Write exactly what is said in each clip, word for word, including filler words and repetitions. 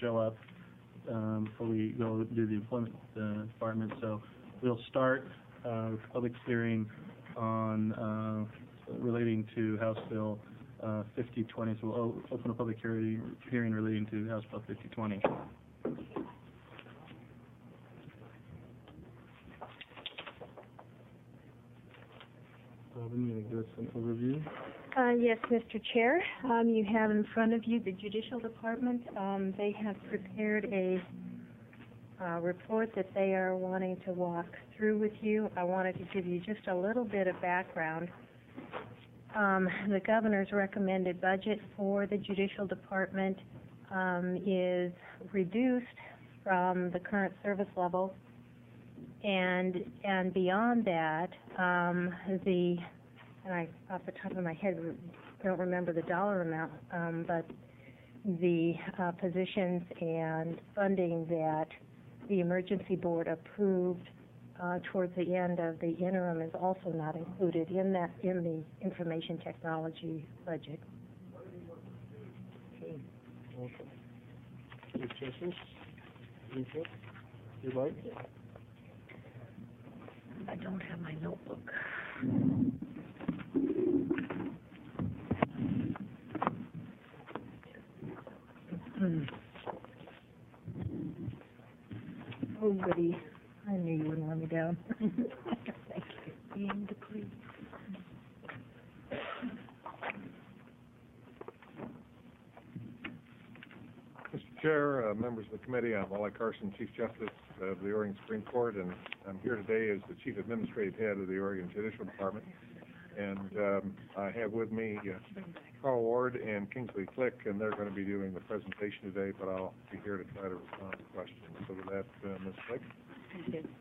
show up um, before we go do the employment uh, department. So we'll start uh, with public hearing on uh, relating to House Bill uh, fifty twenty. So we'll open a public hearing, hearing relating to House Bill fifty twenty. Robin, you want to give us an overview? Uh, yes, Mister Chair. Um, you have in front of you the Judicial Department. Um, they have prepared a uh, report that they are wanting to walk through with you. I wanted to give you just a little bit of background. Um, the governor's recommended budget for the Judicial Department um, is reduced from the current service level, and and beyond that, um, the and I, off the top of my head, don't remember the dollar amount, um, but the uh, positions and funding that the Emergency Board approved uh, towards the end of the interim is also not included in that in the information technology budget. Okay. Awesome. Any questions? Anything you'd like? I don't have my notebook. Oh, goody. I knew you wouldn't let me down. Thank you. Being decreed. Mister Chair, uh, members of the committee, I'm Wally Carson, Chief Justice of the Oregon Supreme Court, and I'm here today as the Chief Administrative Head of the Oregon Judicial Department. And um, I have with me uh, Carl Ward and Kingsley Click, and they're going to be doing the presentation today, but I'll be here to try to respond to questions. So with that, uh, Miz Click. Thank you.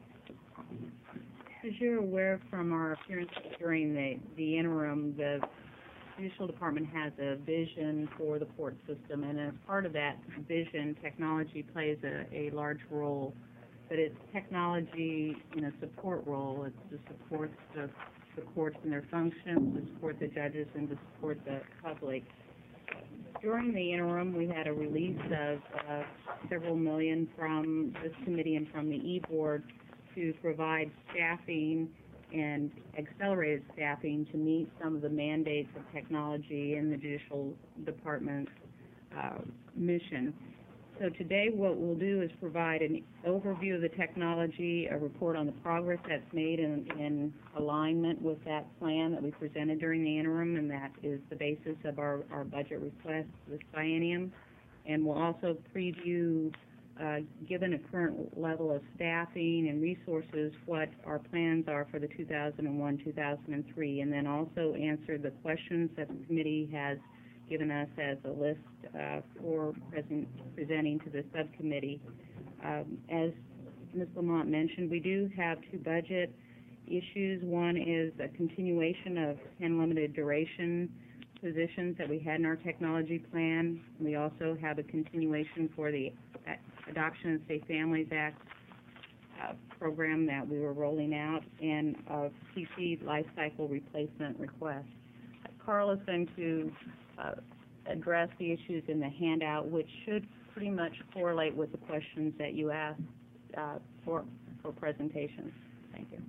As you're aware from our appearance during the, the interim, the Judicial Department has a vision for the court system, and as part of that vision, technology plays a, a large role. But it's technology in a support role. It's to support the, the courts and their functions, to support the judges, and to support the public. During the interim, we had a release of uh, several million from this committee and from the E-Board to provide staffing and accelerated staffing to meet some of the mandates of technology in the Judicial Department's uh, mission. So today what we'll do is provide an overview of the technology, a report on the progress that's made in, in alignment with that plan that we presented during the interim, and that is the basis of our, our budget request this biennium. And we'll also preview, uh, given a current level of staffing and resources, what our plans are for the two thousand one two thousand three, and then also answer the questions that the committee has given us as a list uh, for present, presenting to the subcommittee. Um, as Miz Lamont mentioned, we do have two budget issues. One is a continuation of ten limited duration positions that we had in our technology plan. We also have a continuation for the Adoption and Safe Families Act uh, program that we were rolling out, and a P C life cycle replacement request. Carl is going to Uh, address the issues in the handout, which should pretty much correlate with the questions that you asked uh, for for presentations. Thank you.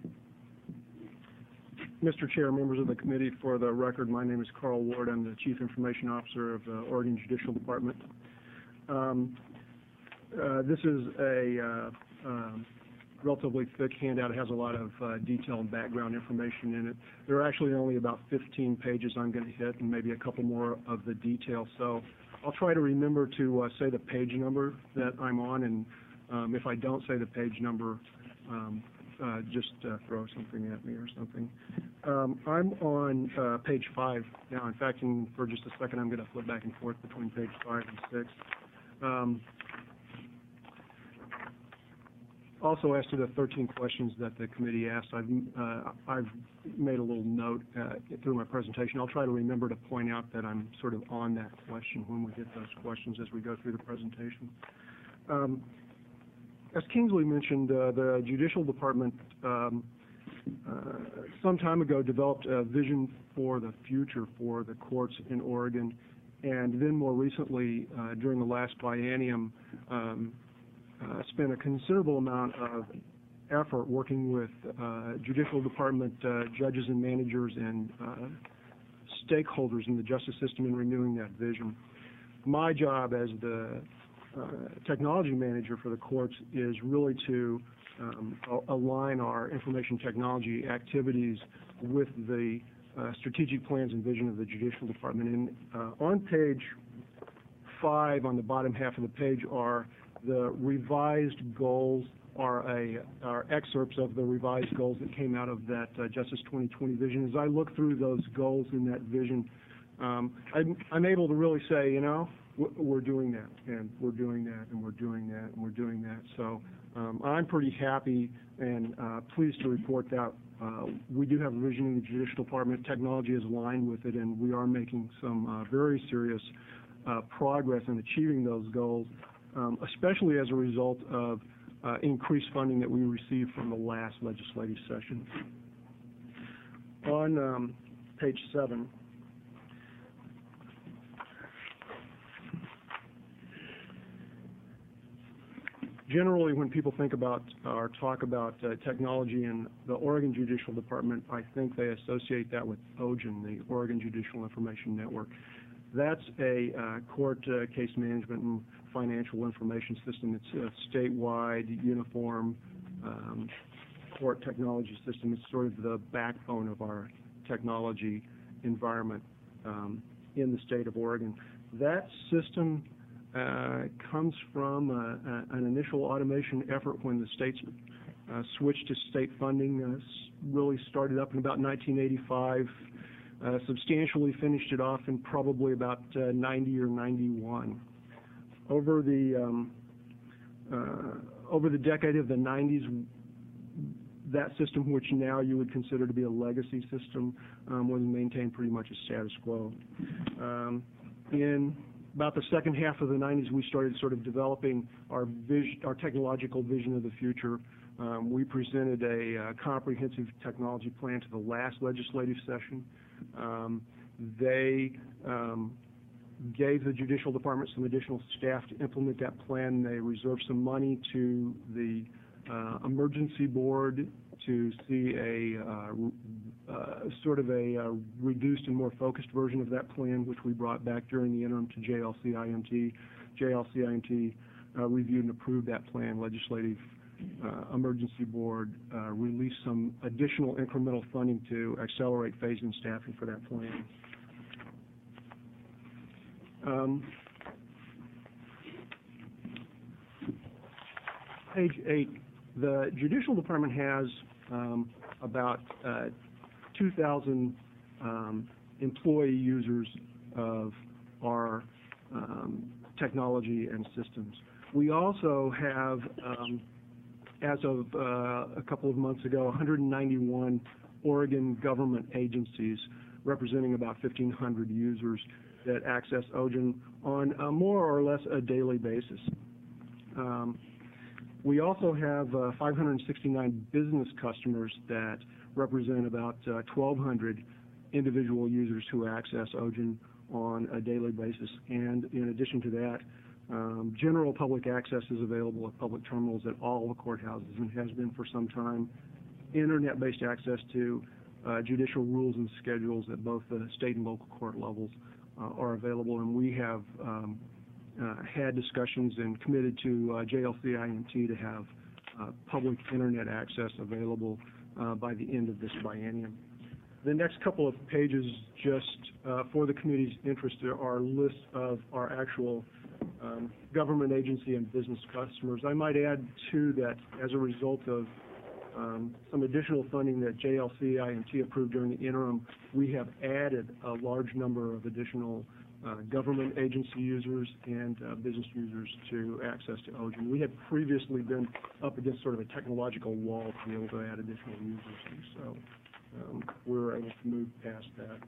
Mister Chair, members of the committee, for the record, my name is Carl Ward. I'm the Chief Information Officer of the Oregon Judicial Department. Um, uh, this is a uh, um, relatively thick handout. It has a lot of uh, detail and background information in it. There are actually only about fifteen pages I'm going to hit, and maybe a couple more of the detail. So I'll try to remember to uh, say the page number that I'm on, and um, if I don't say the page number, um, uh, just uh, throw something at me or something. Um, I'm on uh, page five now. In fact, in, for just a second, I'm going to flip back and forth between page five and six. Um, Also, as to the thirteen questions that the committee asked, I've, uh, I've made a little note uh, through my presentation. I'll try to remember to point out that I'm sort of on that question when we get those questions as we go through the presentation. Um, as Kingsley mentioned, uh, the Judicial Department um, uh, some time ago developed a vision for the future for the courts in Oregon, and then more recently, uh, during the last biennium, um, uh, spent a considerable amount of effort working with uh, Judicial Department uh, judges and managers and uh, stakeholders in the justice system in renewing that vision. My job as the uh, technology manager for the courts is really to um, align our information technology activities with the uh, strategic plans and vision of the Judicial Department. And uh, on page five, on the bottom half of the page, are the revised goals, are, a, are excerpts of the revised goals that came out of that uh, Justice twenty twenty vision. As I look through those goals in that vision, um, I'm, I'm able to really say, you know, we're doing that, and we're doing that, and we're doing that, and we're doing that. So um, I'm pretty happy and uh, pleased to report that uh, we do have a vision in the Judicial Department. Technology is aligned with it, and we are making some uh, very serious uh, progress in achieving those goals, um, especially as a result of uh, increased funding that we received from the last legislative session. On um, page seven, generally, when people think about or talk about uh, technology in the Oregon Judicial Department, I think they associate that with O J I N, the Oregon Judicial Information Network. That's a uh, court uh, case management and financial information system. It's a statewide, uniform um, court technology system. It's sort of the backbone of our technology environment um, in the state of Oregon. That system Uh, comes from uh, uh, an initial automation effort when the states uh, switched to state funding. Uh, really started up in about nineteen eighty-five, uh, substantially finished it off in probably about uh, ninety or ninety-one. Over the um, uh, over the decade of the nineties, that system, which now you would consider to be a legacy system, um, was maintained pretty much as status quo. Um, in about the second half of the nineties, we started sort of developing our vision, our technological vision of the future. Um, we presented a uh, comprehensive technology plan to the last legislative session. Um, they um, gave the Judicial Department some additional staff to implement that plan. They reserved some money to the uh, emergency board to see a uh, uh, sort of a uh, reduced and more focused version of that plan, which we brought back during the interim to J L C I M T. J L C I M T uh, reviewed and approved that plan. Legislative uh, Emergency Board uh, released some additional incremental funding to accelerate phase and staffing for that plan. Um, page eight. The Judicial Department has um, about uh, two thousand um, employee users of our um, technology and systems. We also have, um, as of uh, a couple of months ago, one hundred ninety-one Oregon government agencies representing about fifteen hundred users that access O J I N on a more or less a daily basis. Um, We also have uh, five hundred sixty-nine business customers that represent about uh, twelve hundred individual users who access O J I N on a daily basis. And in addition to that, um, general public access is available at public terminals at all the courthouses and has been for some time. Internet-based access to uh, judicial rules and schedules at both the state and local court levels uh, are available, and we have um, Uh, had discussions and committed to uh, J L C I M T to have uh, public internet access available uh, by the end of this biennium. The next couple of pages, just uh, for the committee's interest, there are lists of our actual um, government agency and business customers. I might add, too, that as a result of um, some additional funding that J L C I M T approved during the interim, we have added a large number of additional Uh, government agency users and uh, business users to access to O J I N. We had previously been up against sort of a technological wall to be able to add additional users, and so um, we were able to move past that.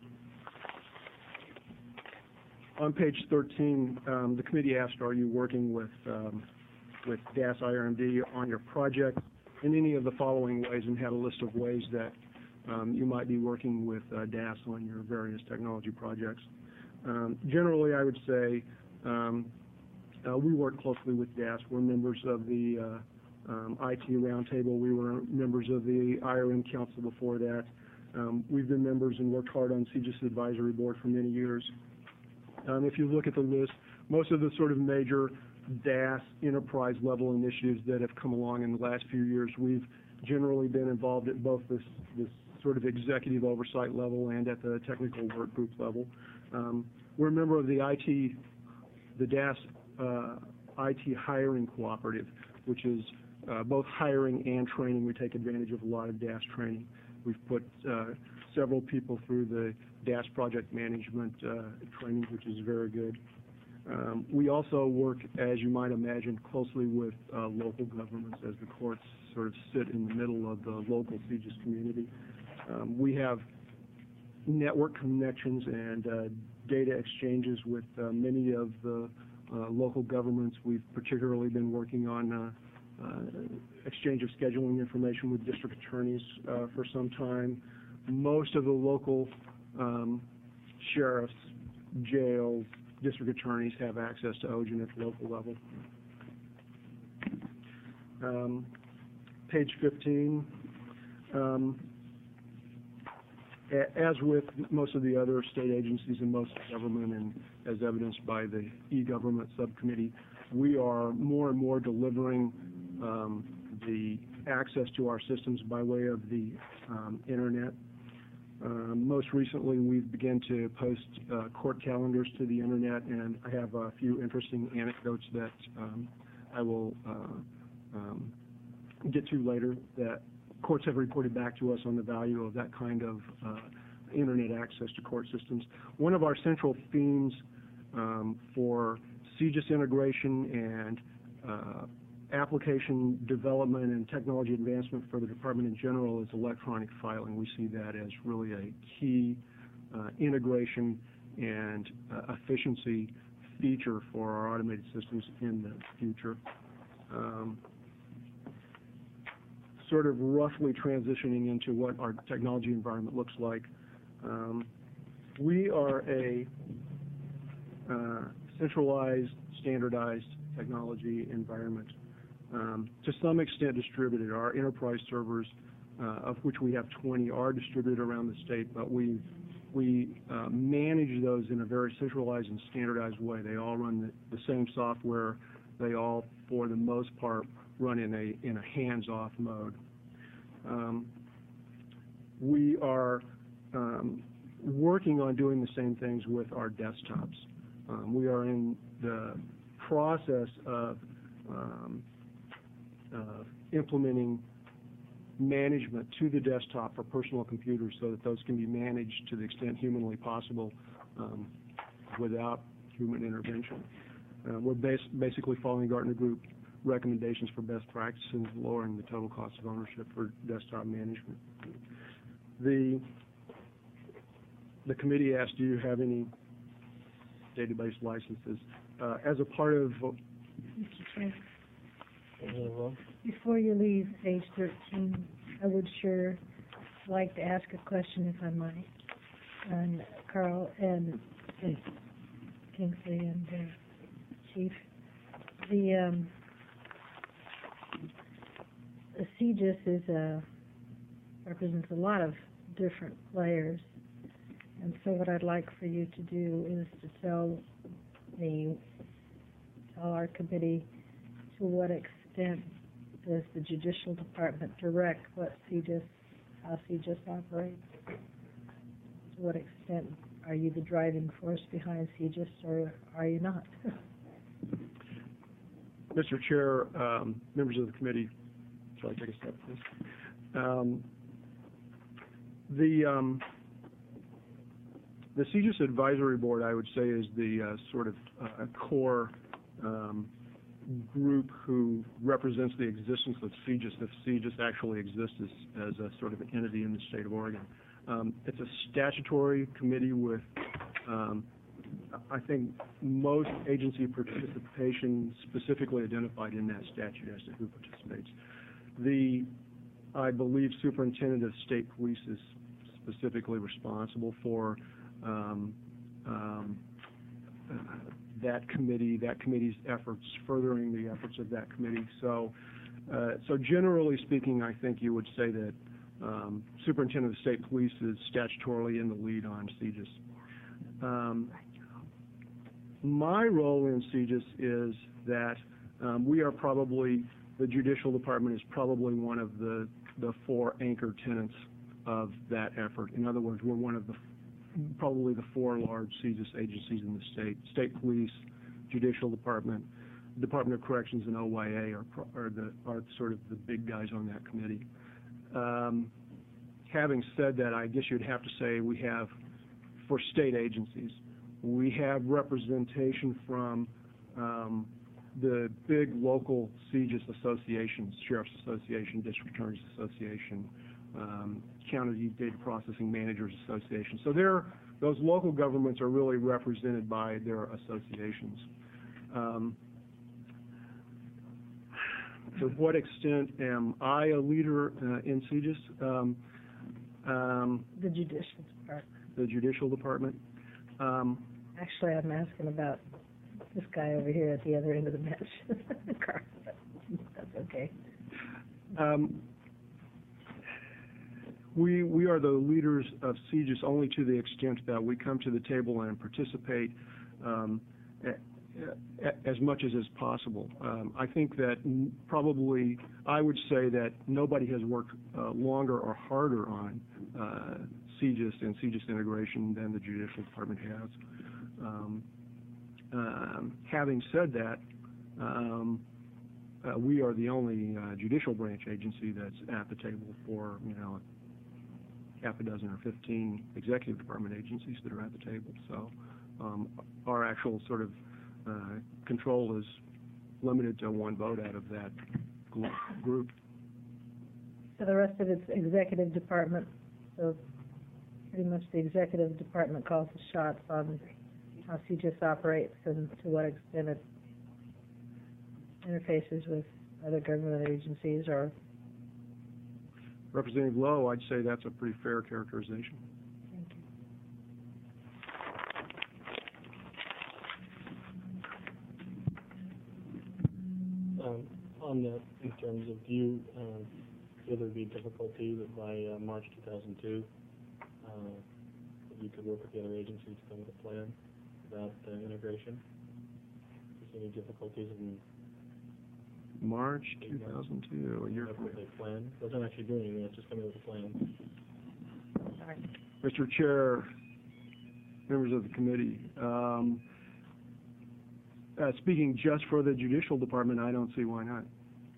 On page thirteen, um, the committee asked, are you working with, um, with D A S I R M D on your project in any of the following ways, and had a list of ways that um, you might be working with uh, D A S on your various technology projects. Um, generally, I would say um, uh, we work closely with D A S. We're members of the uh, um, I T Roundtable. We were members of the I R M Council before that. Um, we've been members and worked hard on CJIS Advisory Board for many years. Um, if you look at the list, most of the sort of major D A S enterprise level initiatives that have come along in the last few years, we've generally been involved at both this, this sort of executive oversight level and at the technical work group level. Um, we're a member of the I T, the D A S uh, I T Hiring Cooperative, which is uh, both hiring and training. We take advantage of a lot of D A S training. We've put uh, several people through the D A S project management uh, training, which is very good. Um, we also work, as you might imagine, closely with uh, local governments as the courts sort of sit in the middle of the local CJIS community. Um, we have network connections and uh, data exchanges with uh, many of the uh, local governments. We've particularly been working on uh, uh, exchange of scheduling information with district attorneys uh, for some time. Most of the local um, sheriffs, jails, district attorneys have access to O G I N at the local level. Um, page fifteen. Um, as with most of the other state agencies and most government, and as evidenced by the e-government subcommittee, we are more and more delivering um, the access to our systems by way of the um, internet. Uh, most recently, we've begun to post uh, court calendars to the internet, and I have a few interesting anecdotes that um, I will uh, um, get to later that courts have reported back to us on the value of that kind of uh, internet access to court systems. One of our central themes um, for CJIS integration and uh, application development and technology advancement for the department in general is electronic filing. We see that as really a key uh, integration and uh, efficiency feature for our automated systems in the future. Um, sort of roughly transitioning into what our technology environment looks like. Um, we are a uh, centralized, standardized technology environment. Um, to some extent distributed. Our enterprise servers, uh, of which we have twenty, are distributed around the state, but we we uh, manage those in a very centralized and standardized way. They all run the, the same software. They all, for the most part, run in a in a hands-off mode. Um, we are um, working on doing the same things with our desktops. Um, we are in the process of um, Uh, implementing management to the desktop for personal computers so that those can be managed to the extent humanly possible um, without human intervention. Uh, we're bas basically following Gartner Group recommendations for best practices and lowering the total cost of ownership for desktop management. The, the committee asked, do you have any database licenses? Uh, as a part of... Mister Chair, before you leave page thirteen, I would sure like to ask a question, if I might, and Carl and Kingsley and uh, Chief. The um, the CJIS is a represents a lot of different players, and so what I'd like for you to do is to tell me, tell our committee, to what extent does the Judicial Department direct what CJIS, how CJIS operates? To what extent are you the driving force behind CJIS, or are you not? Mister Chair, um, members of the committee, shall I take a step, please? Um, the um, the CJIS Advisory Board, I would say, is the uh, sort of uh, core um, group who represents the existence of CJIS, if CJIS actually exists as, as a sort of an entity in the state of Oregon. Um, it's a statutory committee with, um, I think, most agency participation specifically identified in that statute as to who participates. The, I believe, superintendent of state police is specifically responsible for um, um, that committee, that committee's efforts, furthering the efforts of that committee. So, uh, so generally speaking, I think you would say that um, Superintendent of State Police is statutorily in the lead on C G I S. Um, my role in C G I S is that um, we are probably, the Judicial Department is probably one of the, the four anchor tenants of that effort. In other words, we're one of the, probably the four large C G I S agencies in the state. State Police, Judicial Department, Department of Corrections, and O Y A are, are, the, are sort of the big guys on that committee. Um, having said that, I guess you'd have to say we have, for state agencies, we have representation from um, the big local C G I S associations, Sheriff's Association, District Attorneys Association, um, County Data Processing Managers Association. So they're, those local governments are really represented by their associations. Um, to what extent am I a leader uh, in C G I S? Um, um, The Judicial Department. the Judicial Department. Um, Actually, I'm asking about this guy over here at the other end of the bench. Carl, but that's okay. um, we we are the leaders of C G I S only to the extent that we come to the table and participate um, a, a, as much as is possible. Um, I think that n- probably I would say that nobody has worked uh, longer or harder on uh, C G I S and C G I S integration than the Judicial Department has. Um, um, having said that, um, uh, we are the only uh, judicial branch agency that's at the table for, you know, half a dozen or fifteen executive department agencies that are at the table. So um, our actual sort of uh, control is limited to one vote out of that group. So the rest of it's executive department, so pretty much the executive department calls the shots on how C G I S operates and to what extent it interfaces with other government agencies or... Representative Lowe, I'd say that's a pretty fair characterization. Thank you. Um, on that, in terms of you, uh, will there be difficulty that by uh, March two thousand two, uh, that you could work with the other agencies to come with a plan about uh, integration? Is there any difficulties in March two thousand two, a year coming from up with a plan? It wasn't actually doing anything, it's just coming up with a plan. Sorry. Mister Chair, members of the committee, um, uh, speaking just for the Judicial Department, I don't see why not.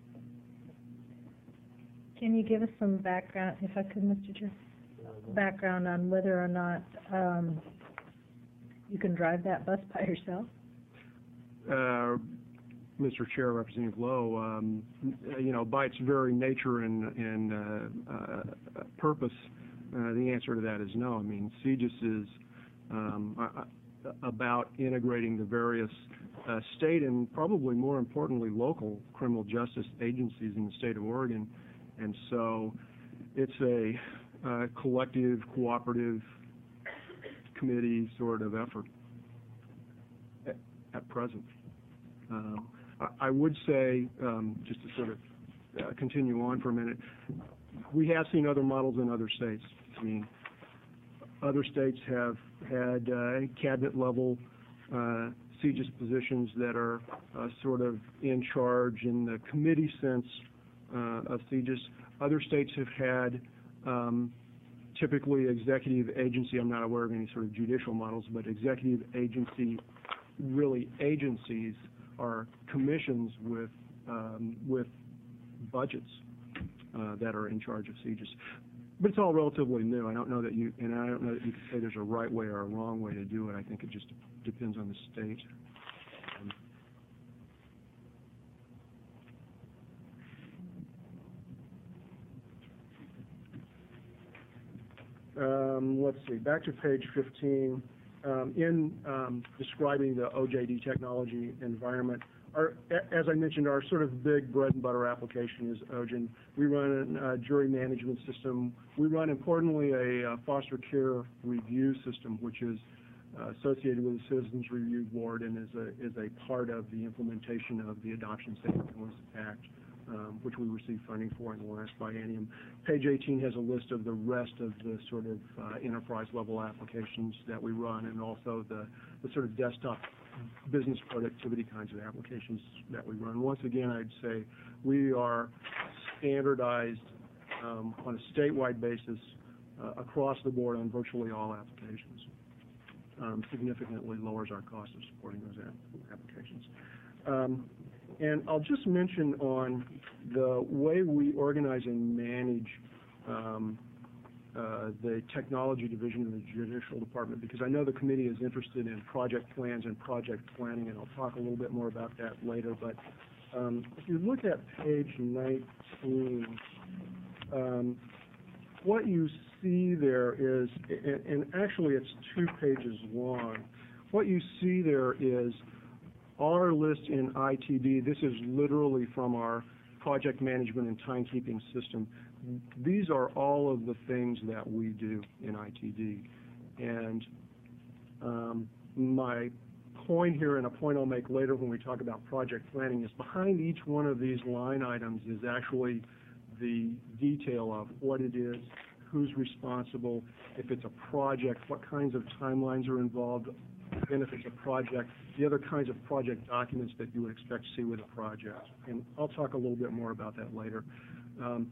Can you give us some background, if I could, Mister Chair? Background on whether or not um, you can drive that bus by yourself? Uh, Mister Chair, Representative Lowe, um, you know, by its very nature and, and uh, uh, purpose, uh, the answer to that is no. I mean, C G I S is um, uh, about integrating the various uh, state and probably more importantly local criminal justice agencies in the state of Oregon, and so it's a uh, collective, cooperative committee sort of effort at, at present. Um, I would say, um, just to sort of uh, continue on for a minute, we have seen other models in other states. I mean, other states have had uh, cabinet-level uh, C G I S positions that are uh, sort of in charge in the committee sense uh, of C G I S. Other states have had um, typically executive agency. I'm not aware of any sort of judicial models, but executive agency, really agencies are commissions with um, with budgets uh, that are in charge of C G I S. But it's all relatively new. I don't know that you, and I don't know that you can say there's a right way or a wrong way to do it. I think it just depends on the state. Um, let's see, back to page fifteen. Um, in um, describing the O J D technology environment, our, as I mentioned, our sort of big bread and butter application is O G I N. We run a jury management system. We run, importantly, a, a foster care review system, which is uh, associated with the Citizens Review Board and is a, is a part of the implementation of the Adoption Safe and Illness Act, um, which we received funding for in the last biennium. Page eighteen has a list of the rest of the sort of uh, enterprise-level applications that we run, and also the, the sort of desktop business productivity kinds of applications that we run. Once again, I'd say we are standardized um, on a statewide basis uh, across the board on virtually all applications. Um, significantly lowers our cost of supporting those app applications. Um, and I'll just mention on the way we organize and manage um, uh, the technology division of the Judicial Department, because I know the committee is interested in project plans and project planning, and I'll talk a little bit more about that later. But um, if you look at page nineteen, um, what you see there is, and, and actually it's two pages long, what you see there is our list in I T D. This is literally from our project management and timekeeping system. These are all of the things that we do in I T D. And um, my point here, and a point I'll make later when we talk about project planning, is behind each one of these line items is actually the detail of what it is, who's responsible, if it's a project, what kinds of timelines are involved, and if it's a project, the other kinds of project documents that you would expect to see with a project. And I'll talk a little bit more about that later. Um,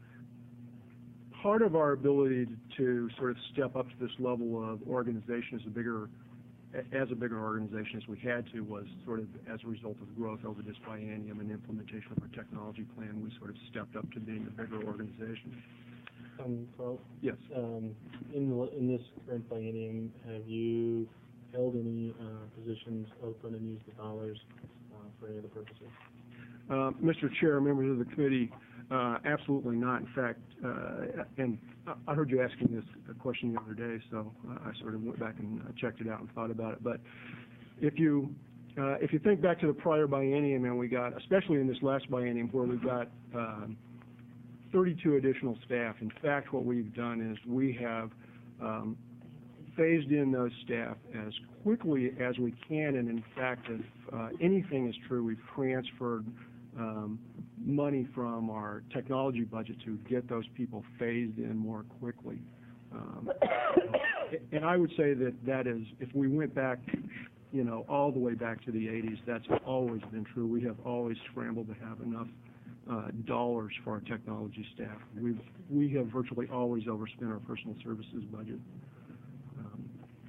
part of our ability to sort of step up to this level of organization as a bigger as a bigger organization as we had to was sort of as a result of growth over this biennium and implementation of our technology plan. We sort of stepped up to being a bigger organization. Um, Carl? Yes. Um, in, the, in this current biennium, have you held any uh, positions open and used the dollars uh, for any other purposes? Uh, Mister Chair, members of the committee, uh, absolutely not. In fact, uh, and I heard you asking this question the other day, so I sort of went back and checked it out and thought about it. But if you uh, if you think back to the prior biennium, and we got, especially in this last biennium, where we got um, thirty-two additional staff. In fact, what we've done is we have um, phased in those staff as quickly as we can, and in fact, if uh, anything is true, we've transferred um, money from our technology budget to get those people phased in more quickly. Um, and I would say that that is, if we went back, you know, all the way back to the eighties, that's always been true. We have always scrambled to have enough uh, dollars for our technology staff. We've, we have virtually always overspent our personal services budget. Um,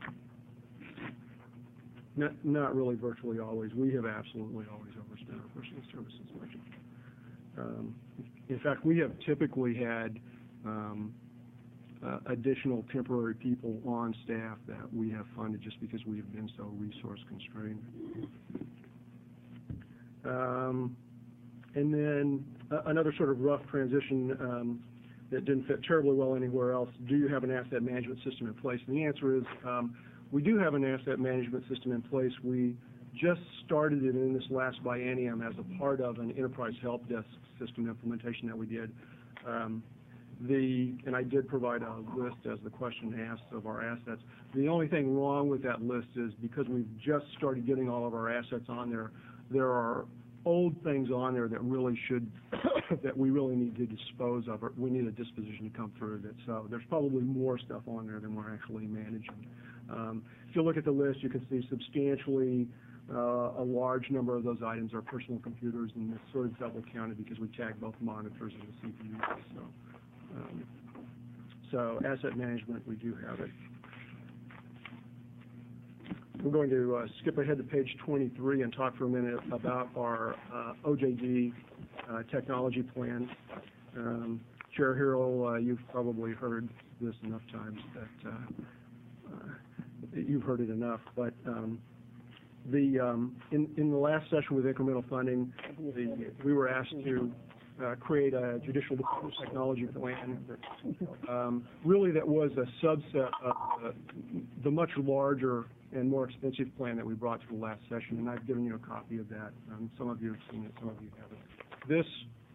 not, not really virtually always. We have absolutely always overspent our personal services budget. Um, in fact, we have typically had um, uh, additional temporary people on staff that we have funded just because we have been so resource constrained. Um, and then uh, another sort of rough transition um, that didn't fit terribly well anywhere else. Do you have an asset management system in place? And the answer is um, we do have an asset management system in place. We just started it in this last biennium as a part of an enterprise help desk system implementation that we did. Um, the and I did provide a list, as the question asked, of our assets. The only thing wrong with that list is because we've just started getting all of our assets on there, there are old things on there that really should, that we really need to dispose of. Or we need a disposition to come through that. So there's probably more stuff on there than we're actually managing. Um, if you look at the list, you can see substantially Uh, a large number of those items are personal computers, and it's sort of double counted because we tag both monitors and the C P Us. So, um, so asset management, we do have it. We're going to uh, skip ahead to page twenty-three and talk for a minute about our uh, O J D uh, technology plan. Um, Chair Harrell, uh, you've probably heard this enough times that uh, uh, you've heard it enough, but um, The um, in in the last session with incremental funding, the, we were asked to uh, create a judicial technology plan. Um, really, that was a subset of uh, the much larger and more expensive plan that we brought to the last session, and I've given you a copy of that. Um, some of you have seen it, some of you haven't. This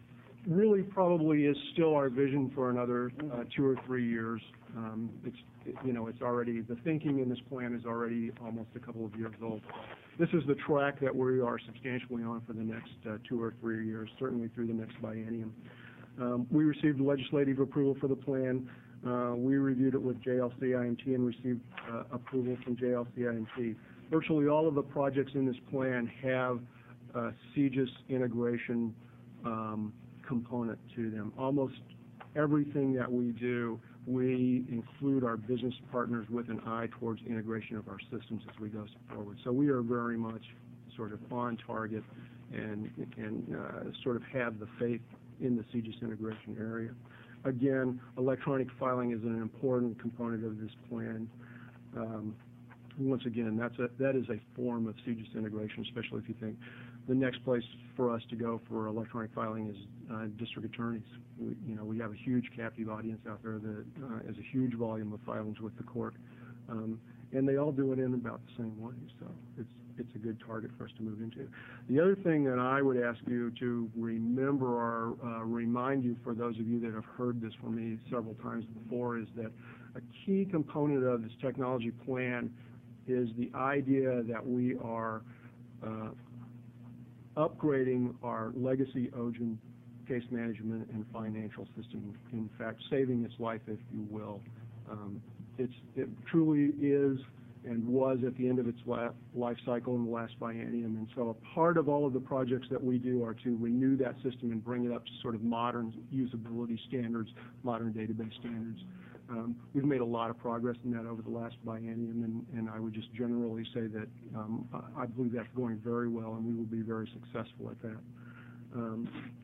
really probably is still our vision for another uh, two or three years. Um, It's, it- you know, it's already, the thinking in this plan is already almost a couple of years old. This is the track that we are substantially on for the next uh, two or three years, certainly through the next biennium. Um, We received legislative approval for the plan. Uh, We reviewed it with J L C I M T and received uh, approval from J L C I M T. Virtually all of the projects in this plan have a C G I S integration um, component to them. Almost everything that we do, we include our business partners with an eye towards integration of our systems as we go forward. So we are very much sort of on target and, and uh, sort of have the faith in the C G I S integration area. Again, electronic filing is an important component of this plan. Um, once again, that's a, that is a form of C G I S integration, especially if you think the next place for us to go for electronic filing is uh, district attorneys. We, you know, we have a huge captive audience out there that uh, has a huge volume of filings with the court, um, and they all do it in about the same way. So it's it's a good target for us to move into. The other thing that I would ask you to remember or uh, remind you, for those of you that have heard this from me several times before, is that a key component of this technology plan is the idea that we are uh, upgrading our legacy O G I N case management and financial system, in fact, saving its life, if you will. Um, it's, it truly is and was at the end of its la life cycle in the last biennium, and so a part of all of the projects that we do are to renew that system and bring it up to sort of modern usability standards, modern database standards. Um, we've made a lot of progress in that over the last biennium, and, and I would just generally say that um, I, I believe that's going very well, and we will be very successful at that. Um,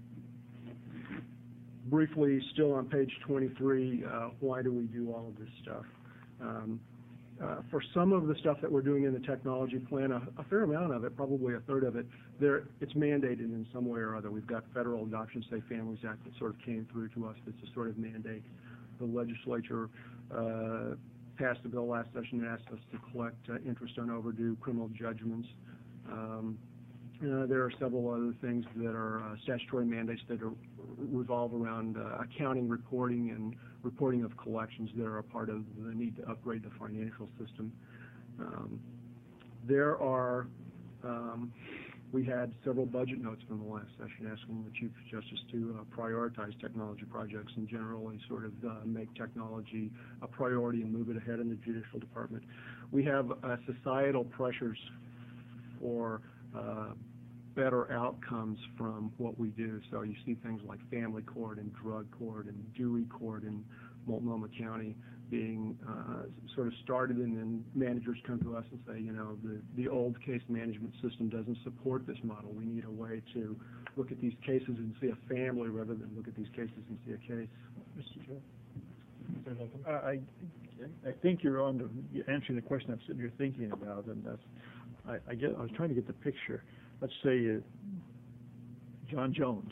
briefly, still on page twenty-three, uh, why do we do all of this stuff? Um, uh, for some of the stuff that we're doing in the technology plan, a, a fair amount of it, probably a third of it, there, it's mandated in some way or other. We've got federal Adoption Safe Families Act that sort of came through to us. It's a sort of mandate. The legislature uh, passed a bill last session that asked us to collect uh, interest on overdue criminal judgments. Um, uh, there are several other things that are uh, statutory mandates that are, revolve around uh, accounting, reporting, and reporting of collections that are a part of the need to upgrade the financial system. Um, there are um, We had several budget notes from the last session asking the Chief Justice to uh, prioritize technology projects and generally sort of uh, make technology a priority and move it ahead in the Judicial Department. We have uh, societal pressures for uh, better outcomes from what we do. So you see things like family court and drug court and Dewey court in Multnomah County being uh, sort of started, and then managers come to us and say, you know, the, the old case management system doesn't support this model. We need a way to look at these cases and see a family rather than look at these cases and see a case. Mister Chair? Uh, I, I think you're on to you're answering the question I'm sitting here thinking about, and that's, I, I get, I was trying to get the picture. Let's say uh, John Jones,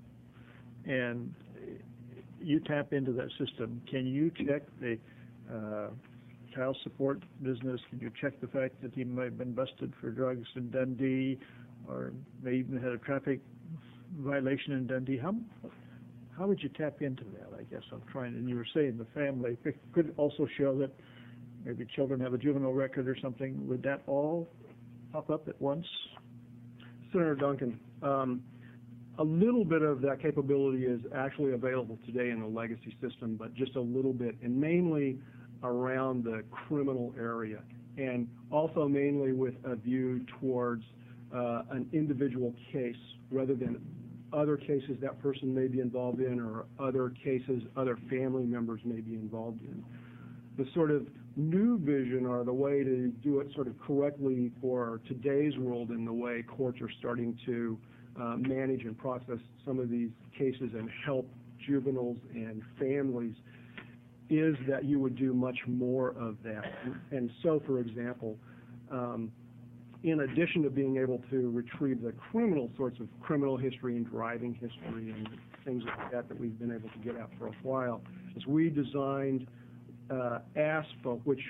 and you tap into that system. Can you check the uh, child support business? Can you check the fact that he might have been busted for drugs in Dundee, or may even had a traffic violation in Dundee? How how would you tap into that? I guess I'm trying. And you were saying the family could also show that maybe children have a juvenile record or something. Would that all pop up at once? Senator Duncan, um, a little bit of that capability is actually available today in the legacy system, but just a little bit, and mainly around the criminal area, and also mainly with a view towards uh, an individual case rather than other cases that person may be involved in or other cases other family members may be involved in. The sort of new vision, or the way to do it sort of correctly for today's world and the way courts are starting to uh, manage and process some of these cases and help juveniles and families, is that you would do much more of that. And so, for example, um, in addition to being able to retrieve the criminal sorts of criminal history and driving history and things like that that we've been able to get at for a while, is we designed uh, A S P A, which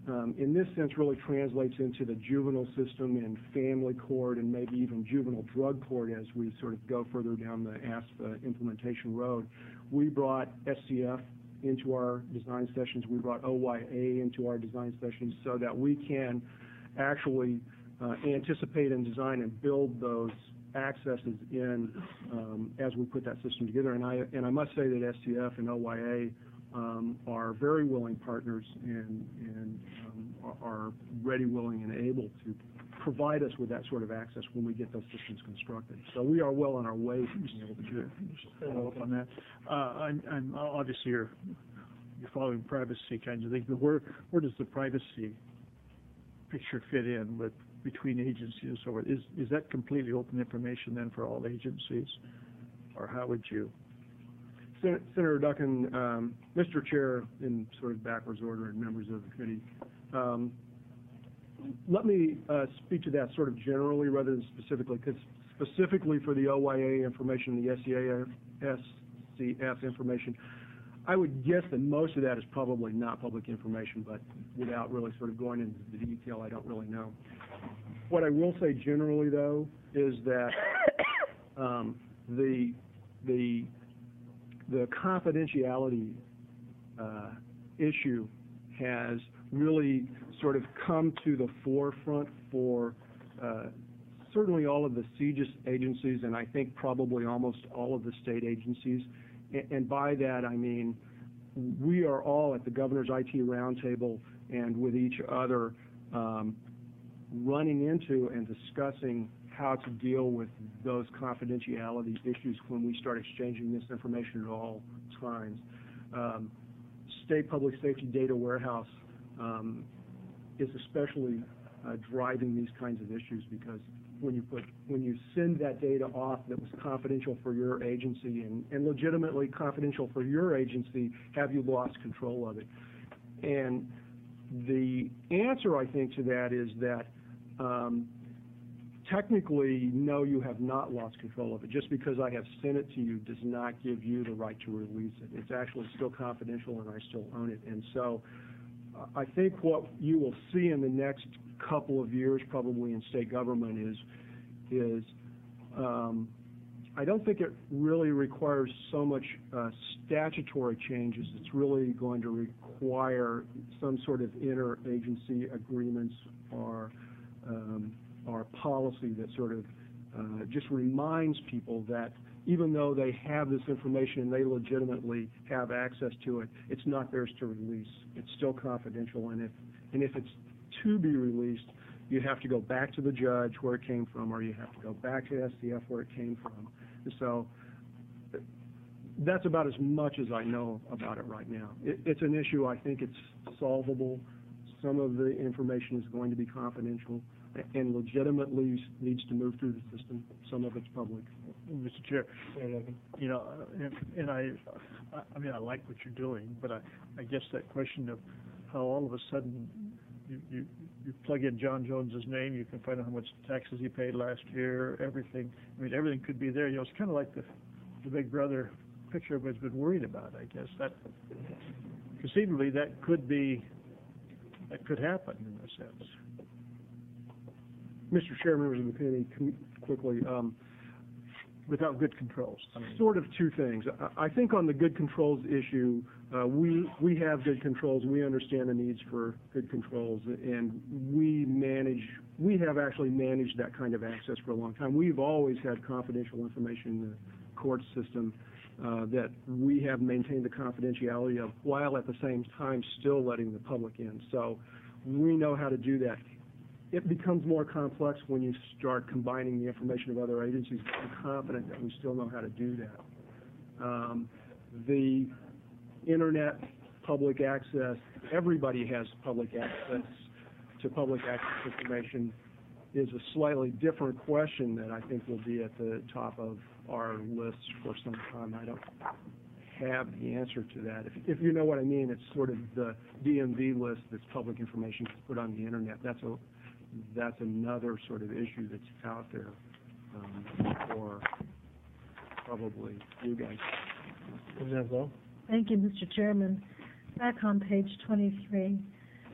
um, in this sense, really translates into the juvenile system and family court and maybe even juvenile drug court as we sort of go further down the A S P A implementation road. We brought S C F into our design sessions. We brought O Y A into our design sessions so that we can actually uh, anticipate and design and build those accesses in um, as we put that system together. And I and I must say that S C F and O Y A um, are very willing partners and and um, are ready, willing, and able to provide us with that sort of access when we get those systems constructed. So we are well on our way to being able to do it. Just follow up on that. Uh, I'm, I'm obviously you're you're following privacy kinds of things, but where where does the privacy picture fit in with between agencies and so forth? Is is that completely open information then for all agencies, or how would you? Sen- Senator Duncan, um, Mister Chair, in sort of backwards order, and members of the committee, um, let me uh, speak to that sort of generally rather than specifically, because specifically for the O Y A information and the S C F information, I would guess that most of that is probably not public information, but without really sort of going into the detail, I don't really know. What I will say generally, though, is that um, the the the confidentiality uh, issue has really sort of come to the forefront for uh, certainly all of the C G I S agencies, and I think probably almost all of the state agencies. And, and by that, I mean we are all at the Governor's I T Roundtable and with each other um, running into and discussing how to deal with those confidentiality issues when we start exchanging this information at all times. Um, State Public Safety Data Warehouse um, is especially uh, driving these kinds of issues because when you put when you send that data off that was confidential for your agency and, and legitimately confidential for your agency, have you lost control of it? And the answer, I think, to that is that um, technically, no, you have not lost control of it. Just because I have sent it to you does not give you the right to release it. It's actually still confidential, and I still own it. And so uh, I think what you will see in the next couple of years, probably in state government, is, is um, I don't think it really requires so much uh, statutory changes. It's really going to require some sort of interagency agreements or um, or policy that sort of uh, just reminds people that even though they have this information and they legitimately have access to it, it's not theirs to release. It's still confidential, and if and if it's to be released, you have to go back to the judge where it came from, or you have to go back to S C F where it came from. And so that's about as much as I know about it right now. It, it's an issue. I think it's solvable. Some of the information is going to be confidential and legitimately needs to move through the system. Some of it's public. Mister Chair, you know, and, and I, I mean, I like what you're doing, but I, I guess that question of how all of a sudden you, you, you plug in John Jones's name, you can find out how much taxes he paid last year, everything. I mean, everything could be there. You know, it's kind of like the, the Big Brother picture everybody's been worried about, I guess. That, conceivably, that could be, that could happen in a sense. Mister Chair, members of the committee, com- quickly, um, Without good controls. I mean, sort of two things. I, I think on the good controls issue, uh, we we have good controls. We understand the needs for good controls, and we manage. We have actually managed that kind of access for a long time. We've always had confidential information in the court system uh, that we have maintained the confidentiality of, while at the same time still letting the public in. So we know how to do that. It becomes more complex when you start combining the information of other agencies, but I'm confident that we still know how to do that. Um, the Internet public access, everybody has public access to public access information, is a slightly different question that I think will be at the top of our list for some time. I don't have the answer to that. If, if you know what I mean, it's sort of the D M V list that's public information that's put on the Internet. That's a That's another sort of issue that's out there um, for probably you guys. Thank you, Mister Chairman. Back on page twenty-three,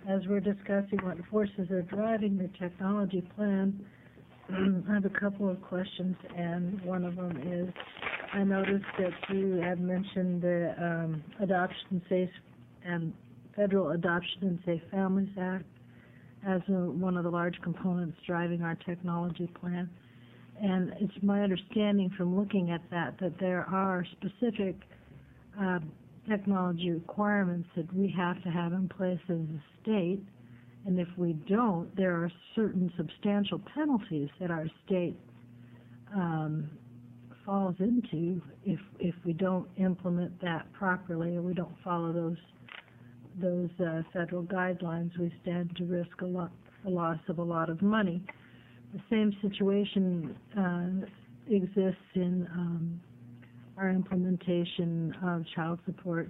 as we're discussing what forces are driving the technology plan, I have a couple of questions, and one of them is, I noticed that you had mentioned the um, Adoption Safe and Federal Adoption and Safe Families Act as a, one of the large components driving our technology plan. And it's my understanding from looking at that that there are specific uh, technology requirements that we have to have in place as a state, and if we don't, there are certain substantial penalties that our state um, falls into if if we don't implement that properly or we don't follow those those uh, federal guidelines. We stand to risk a lot the loss of a lot of money. The same situation uh, exists in um, our implementation of Child Support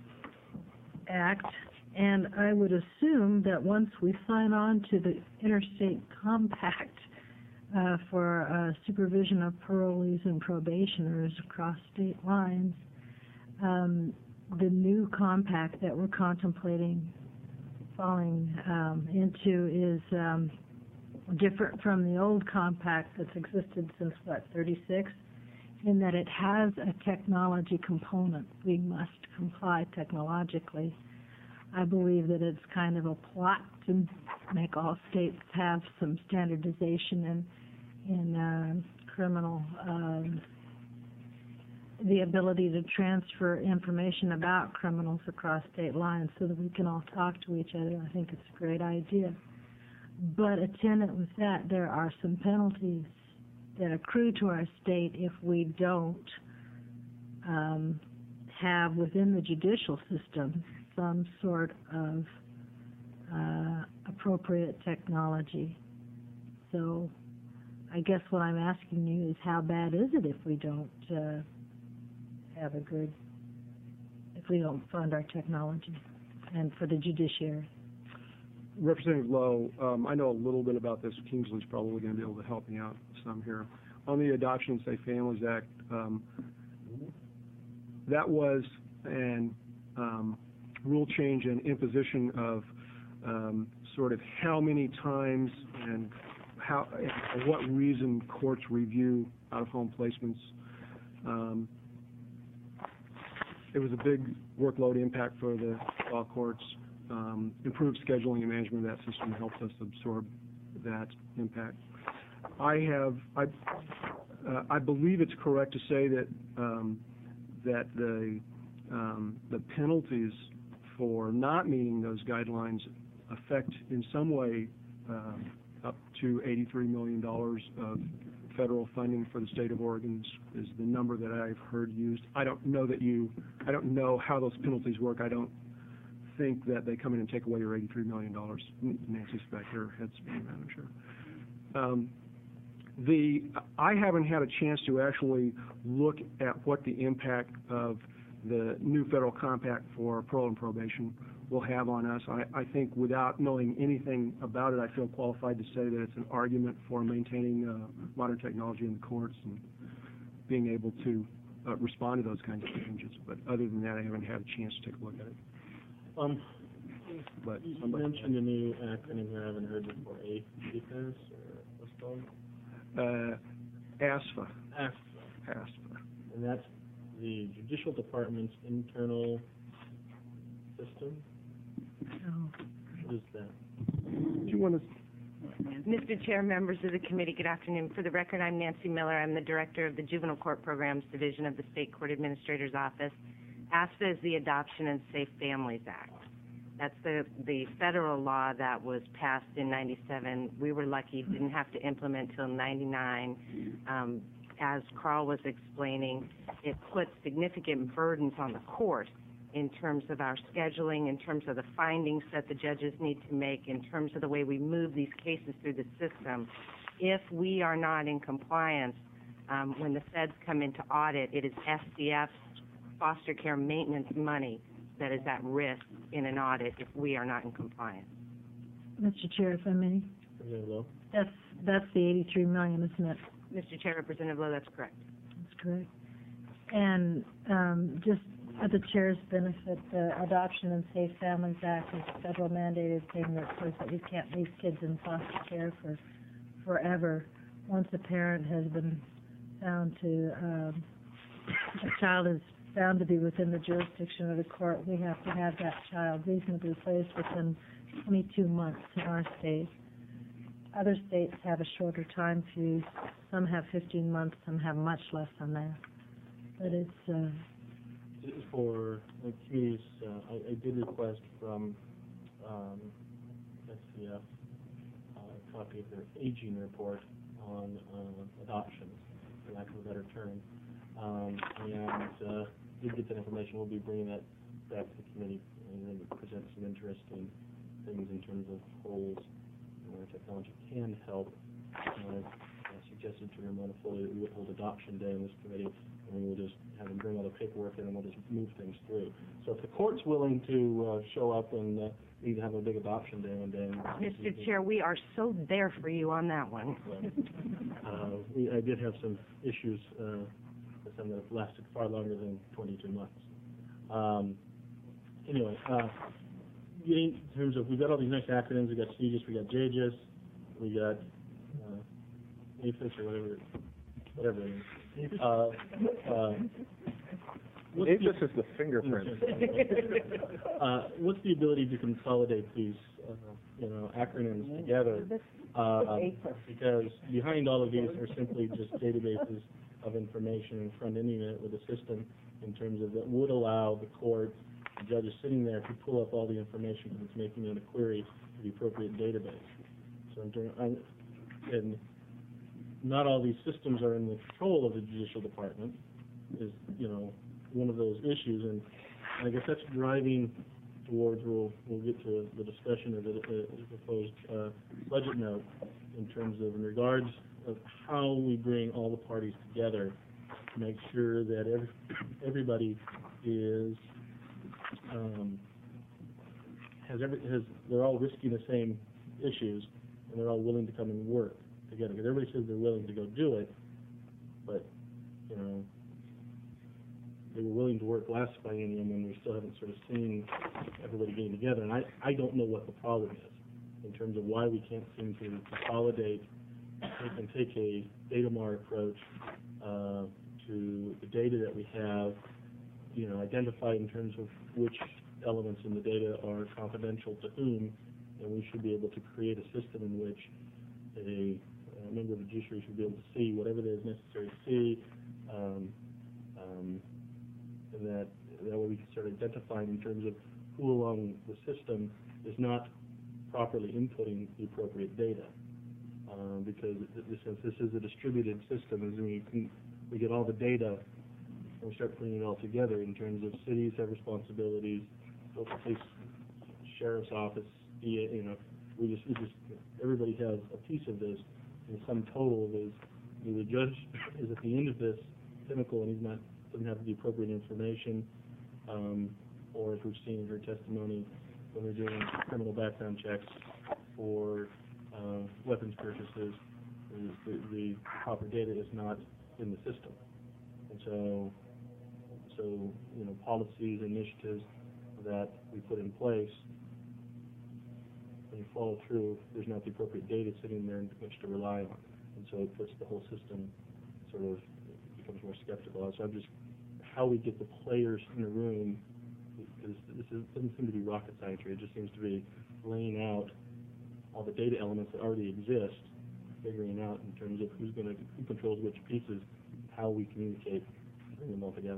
Act, and I would assume that once we sign on to the Interstate Compact uh, for uh, supervision of parolees and probationers across state lines, um, the new compact that we're contemplating falling um, into is um, different from the old compact that's existed since, what, thirty-six, in that it has a technology component. We must comply technologically. I believe that it's kind of a plot to make all states have some standardization in, in uh, criminal, um, the ability to transfer information about criminals across state lines so that we can all talk to each other. I think it's a great idea. But attendant with that, there are some penalties that accrue to our state if we don't um, have within the judicial system some sort of uh, appropriate technology. So I guess what I'm asking you is, how bad is it if we don't uh, have a good, if we don't fund our technology and for the judiciary? Representative Lowe, um, I know a little bit about this. Kingsley's probably going to be able to help me out some here. On the Adoption and Safe Families Act, um, that was an um, rule change and imposition of um, sort of how many times and how, and for what reason courts review out-of-home placements. Um, it was a big workload impact for the law courts. Um, improved scheduling and management of that system helps us absorb that impact. I have, I, uh, I believe it's correct to say that um, that the um, the penalties for not meeting those guidelines affect in some way um, up to eighty-three million dollars of federal funding for the state of Oregon is, is the number that I've heard used. I don't know that you, I don't know how those penalties work. I don't think that they come in and take away your eighty-three million dollars. Nancy's back here, head spinning around, I'm sure. Um, the, I haven't had a chance to actually look at what the impact of the new federal compact for parole and probation will have on us. I, I think without knowing anything about it, I feel qualified to say that it's an argument for maintaining uh, modern technology in the courts and being able to uh, respond to those kinds of changes. But other than that, I haven't had a chance to take a look at it. Um, But you somebody- mentioned a new acronym here I haven't heard before, A F A S, or what's it called? Uh, ASFA. A F A. ASFA. And that's the Judicial Department's internal system? Oh. What is that? Do you want to? Mister Chair, members of the committee, good afternoon. For the record, I'm Nancy Miller. I'm the Director of the Juvenile Court Programs Division of the State Court Administrator's Office. ASFA is the Adoption and Safe Families Act. That's the, the federal law that was passed in ninety-seven. We were lucky, didn't have to implement till ninety-nine. Um, as Carl was explaining, it puts significant burdens on the court in terms of our scheduling, in terms of the findings that the judges need to make, in terms of the way we move these cases through the system. If we are not in compliance, um, when the feds come into audit, it is S C F's foster care maintenance money that is at risk in an audit if we are not in compliance. Mister Chair, if I may, Representative Lowe? that's, that's the eighty-three million, isn't it? Mister Chair, Representative Lowe, that's correct. That's correct. And um, just For the chair's benefit, the Adoption and Safe Families Act is a federal mandated thing that says that we can't leave kids in foster care for forever. Once a parent has been found to, um, a child is found to be within the jurisdiction of the court, we have to have that child reasonably placed within twenty-two months in our state. Other states have a shorter time fuse. Some have fifteen months, some have much less than that. But it's, uh, For the communities, uh, I, I did request from, um, S C F, uh, a copy of their aging report on, uh, adoptions, for lack of a better term. Um, and, uh, did get that information. We'll be bringing that back to the committee and then present some interesting things in terms of holes where technology can help. Uh, I suggested to Ramona Foley that we would hold adoption day in this committee, and we will just have them bring all the paperwork in, and we'll just move things through. So if the court's willing to uh, show up and uh, we can have a big adoption day one day. Mister Chair, we are so there for you on that one. Uh, we, I did have some issues uh, with some that have lasted far longer than twenty-two months. Um, anyway, uh, in terms of, we've got all these nice acronyms. We got C G I S, we got J G I S, we got uh, A F I S or whatever, whatever it is. Uh, uh, what's A F I S the- is the fingerprint. uh, what's the ability to consolidate these, uh, you know, acronyms together? Uh, because behind all of these are simply just databases of information and front-ending it with a system in terms of that would allow the court, the judges sitting there to pull up all the information because it's making it a query to the appropriate database. So in term, I, and not all these systems are in the control of the judicial department is, you know, one of those issues, and I guess that's driving towards, we'll, we'll get to the discussion of the, the proposed uh, budget note in terms of, in regards of how we bring all the parties together to make sure that every, everybody is, um, has every, has, they're all risking the same issues, and they're all willing to come and work together. Because everybody says they're willing to go do it, but, you know, they were willing to work last biennium when we still haven't sort of seen everybody getting together. And I, I don't know what the problem is in terms of why we can't seem to consolidate and take a data mart approach uh, to the data that we have, you know, identify in terms of which elements in the data are confidential to whom, and we should be able to create a system in which a, a member of the judiciary should be able to see whatever it is necessary to see, um, um, and that, that way we can start identifying in terms of who along the system is not properly inputting the appropriate data. Um, because this, since this is a distributed system, as we can, we get all the data and we start putting it all together in terms of cities have responsibilities, local police, sheriff's office, you know, we just, we just, everybody has a piece of this, and the sum total is, the judge is at the end of this pinnacle and he's not, doesn't have the appropriate information, um, or as we've seen in her testimony, when they're doing criminal background checks for uh, weapons purchases, the, the proper data is not in the system. And so, so, you know, policies, initiatives that we put in place, when you follow through, there's not the appropriate data sitting there in which to rely on. And so it puts the whole system sort of, becomes more skeptical. So I'm just, how we get the players in the room, because this is, doesn't seem to be rocket science here. It just seems to be laying out all the data elements that already exist, figuring out in terms of who's going to, who controls which pieces, how we communicate, and bring them all together.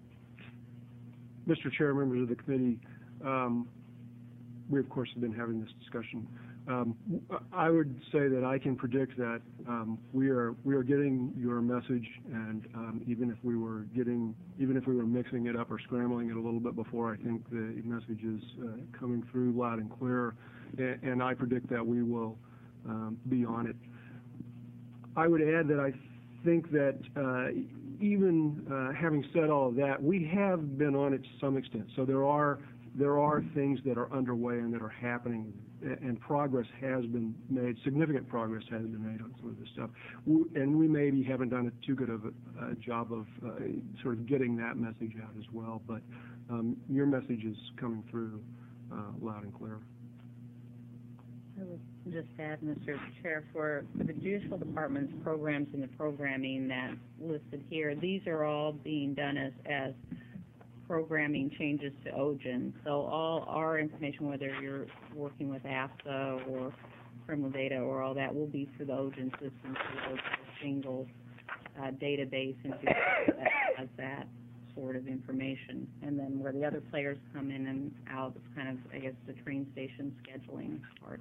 Mister Chair, members of the committee, um, we of course have been having this discussion. Um, I would say that I can predict that um, we are we are getting your message, and um, even if we were getting even if we were mixing it up or scrambling it a little bit before, I think the message is uh, coming through loud and clear, and, and I predict that we will um, be on it. I would add that I think that uh, even uh, having said all of that, we have been on it to some extent. So there are there are things that are underway and that are happening and progress has been made, significant progress has been made on some of this stuff. W- And we maybe haven't done a too good of a, a job of uh, sort of getting that message out as well, but um, your message is coming through uh, loud and clear. I would just add, Mister Chair, for, for the judicial department's programs and the programming that's listed here, these are all being done as, as programming changes to O G I N. So all our information, whether you're working with A F S A or criminal data or all that, will be through the O G I N system, through the single uh, database, and that has that sort of information. And then where the other players come in and out, it's kind of, I guess, the train station scheduling part.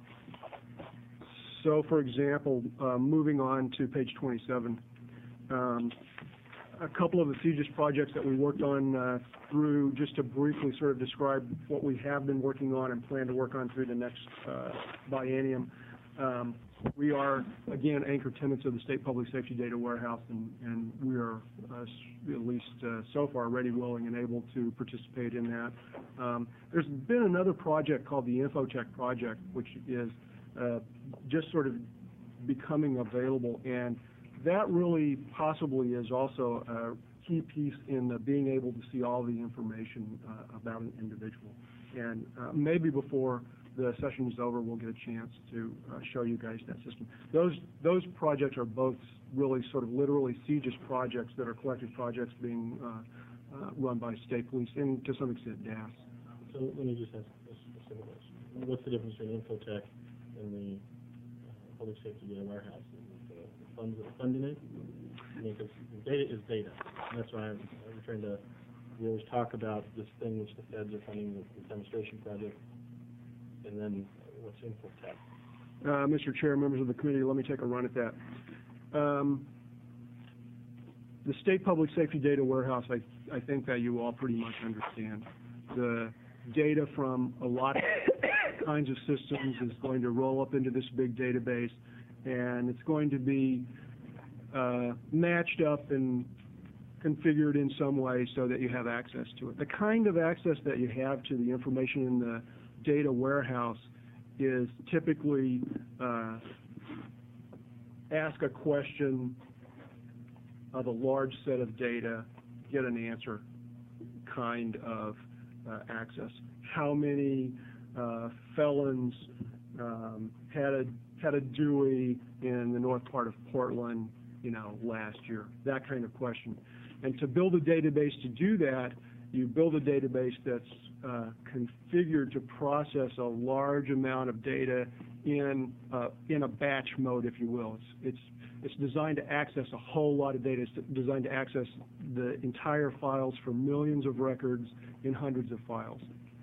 So, for example, uh, moving on to page twenty-seven, um, a couple of the C G I S projects that we worked on uh, through, just to briefly sort of describe what we have been working on and plan to work on through the next uh, biennium. Um, we are, again, anchor tenants of the State Public Safety Data Warehouse, and, and we are, uh, at least uh, so far, ready, willing, and able to participate in that. Um, there's been another project called the Infotech Project, which is uh, just sort of becoming available, and that really possibly is also a key piece in the being able to see all the information uh, about an individual. And uh, maybe before the session is over, we'll get a chance to uh, show you guys that system. Those those projects are both really sort of literally C G I S projects that are collective projects being uh, uh, run by state police and to some extent D A S. So let me just ask a specific question. What's the difference between Infotech and the uh, Public Safety Data Warehouse? Is it the funds that funding it? I mean, because data is data, and that's why I'm, I'm trying to, we always talk about this thing which the feds are funding, the, the demonstration project, and then what's Infotech? Uh, Mister Chair, members of the committee, let me take a run at that. Um, the State Public Safety Data Warehouse, I, I think that you all pretty much understand. The data from a lot of kinds of systems is going to roll up into this big database, and it's going to be uh, matched up and configured in some way so that you have access to it. The kind of access that you have to the information in the data warehouse is typically uh, ask a question of a large set of data, get an answer kind of uh, access. How many uh, felons um, had a had a Dewey in the north part of Portland, you know, last year? That kind of question. And to build a database to do that, you build a database that's uh, configured to process a large amount of data in uh, in a batch mode, if you will. It's it's it's designed to access a whole lot of data. It's designed to access the entire files for millions of records in hundreds of files.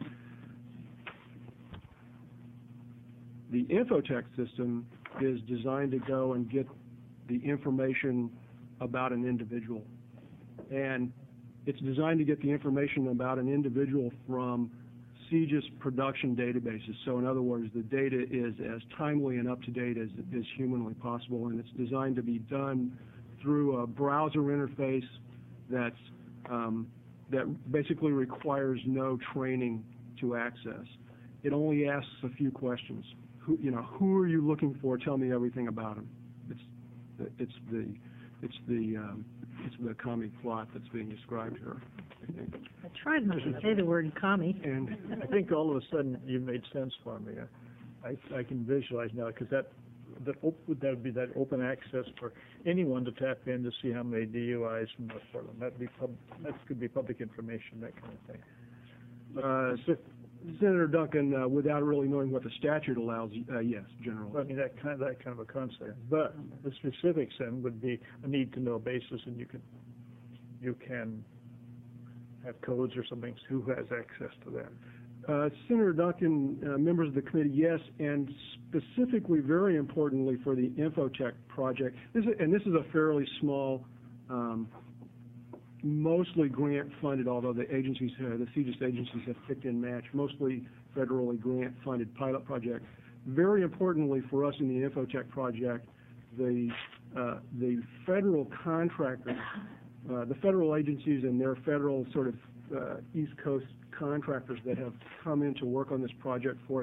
The Infotech system is designed to go and get the information about an individual. And it's designed to get the information about an individual from C G I S production databases. So in other words, the data is as timely and up-to-date as, as humanly possible, and it's designed to be done through a browser interface that's, um, that basically requires no training to access. It only asks a few questions. Who, you know, who are you looking for? Tell me everything about him. It's, it's the, it's the, um, it's the commie plot that's being described here, I think. I tried not to say the word commie. And I think all of a sudden you made sense for me. I, I can visualize now, because that, that, op- that would be that open access for anyone to tap in to see how many D U Is from North Portland. That'd be pub, that could be public information, that kind of thing. Uh, Senator Duncan, uh, without really knowing what the statute allows, uh, yes, generally. I mean, that kind of, that kind of a concept. But the specifics then would be a need-to-know basis, and you can, you can have codes or something, who has access to that. Uh, Senator Duncan, uh, members of the committee, yes, and specifically, very importantly, for the Infotech project, this is, and this is a fairly small, um, mostly grant-funded, although the agencies, uh, the C G I S agencies have picked and matched, mostly federally grant-funded pilot project. Very importantly for us in the Infotech project, the uh, the federal contractors, uh, the federal agencies and their federal sort of uh, East Coast contractors that have come in to work on this project for us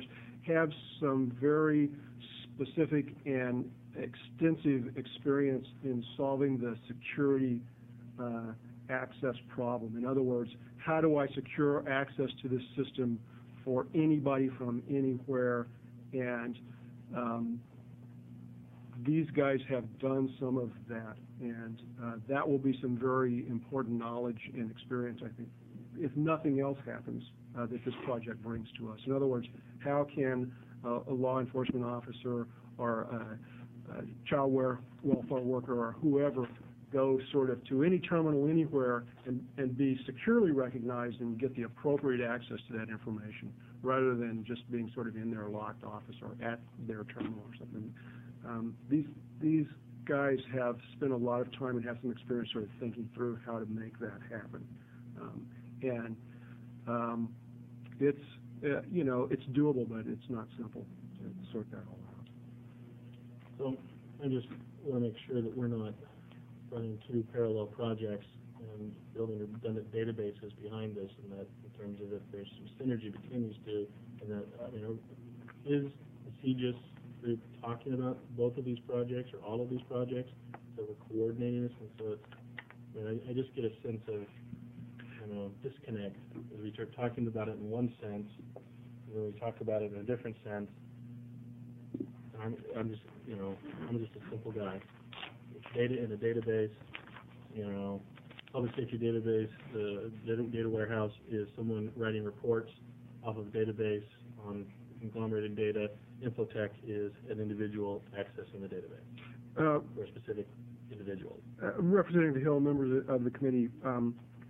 have some very specific and extensive experience in solving the security uh, access problem. In other words, how do I secure access to this system for anybody from anywhere? And um, these guys have done some of that, and uh, that will be some very important knowledge and experience, I think, if nothing else happens uh, that this project brings to us. In other words, how can uh, a law enforcement officer or a, a child welfare worker or whoever go sort of to any terminal anywhere and, and be securely recognized and get the appropriate access to that information, rather than just being sort of in their locked office or at their terminal or something. Um, these these guys have spent a lot of time and have some experience sort of thinking through how to make that happen. Um, and um, it's, uh, you know, it's doable, but it's not simple to sort that all out. So I just want to make sure that we're not running two parallel projects and building redundant databases behind this, and that in terms of if there's some synergy between these two, and that, uh, you know, is the C G I S group talking about both of these projects or all of these projects, that we're coordinating this, and so it's, I mean, I, I just get a sense of, you know, disconnect as we start talking about it in one sense, and then we talk about it in a different sense. And I'm, I'm just, you know, I'm just a simple guy. It's data in a database, you know, public safety database, the data, data warehouse is someone writing reports off of a database on conglomerated data. Infotech is an individual accessing the database, Uh, or a specific individual. Uh, representing the Hill, members of the committee, um,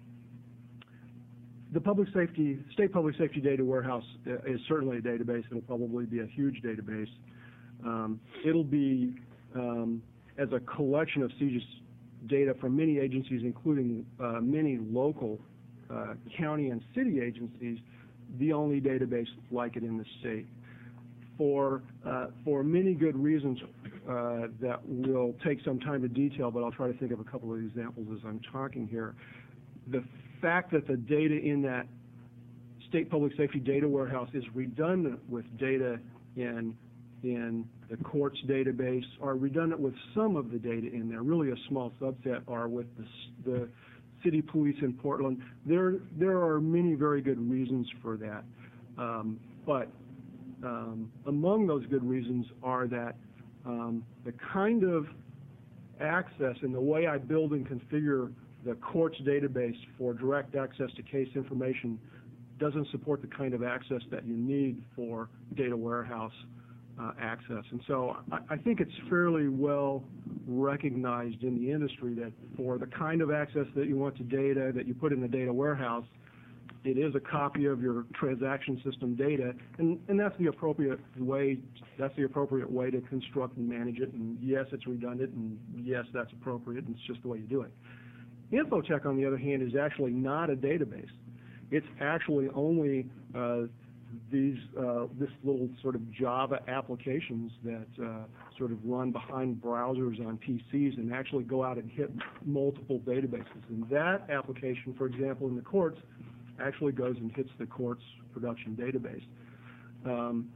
the public safety, state public safety data warehouse is certainly a database. It'll probably be a huge database. Um, it'll be um, as a collection of C G I S data from many agencies, including uh, many local uh, county and city agencies, the only database like it in the state. For uh, for many good reasons uh, that will take some time to detail, but I'll try to think of a couple of examples as I'm talking here. The fact that the data in that state public safety data warehouse is redundant with data in in the courts database, or redundant with some of the data in there, really a small subset are with the, the city police in Portland. There there are many very good reasons for that, um, but Um, among those good reasons are that um, the kind of access and the way I build and configure the courts database for direct access to case information doesn't support the kind of access that you need for data warehouse uh, access. And so I, I think it's fairly well recognized in the industry that for the kind of access that you want to data that you put in the data warehouse, it is a copy of your transaction system data, and, and that's the appropriate way. That's the appropriate way to construct and manage it. And yes, it's redundant, and yes, that's appropriate. And it's just the way you do it. Infotech, on the other hand, is actually not a database. It's actually only uh, these uh, this little sort of Java applications that uh, sort of run behind browsers on P Cs and actually go out and hit multiple databases. And that application, for example, in the courts, actually goes and hits the court's production database. Um,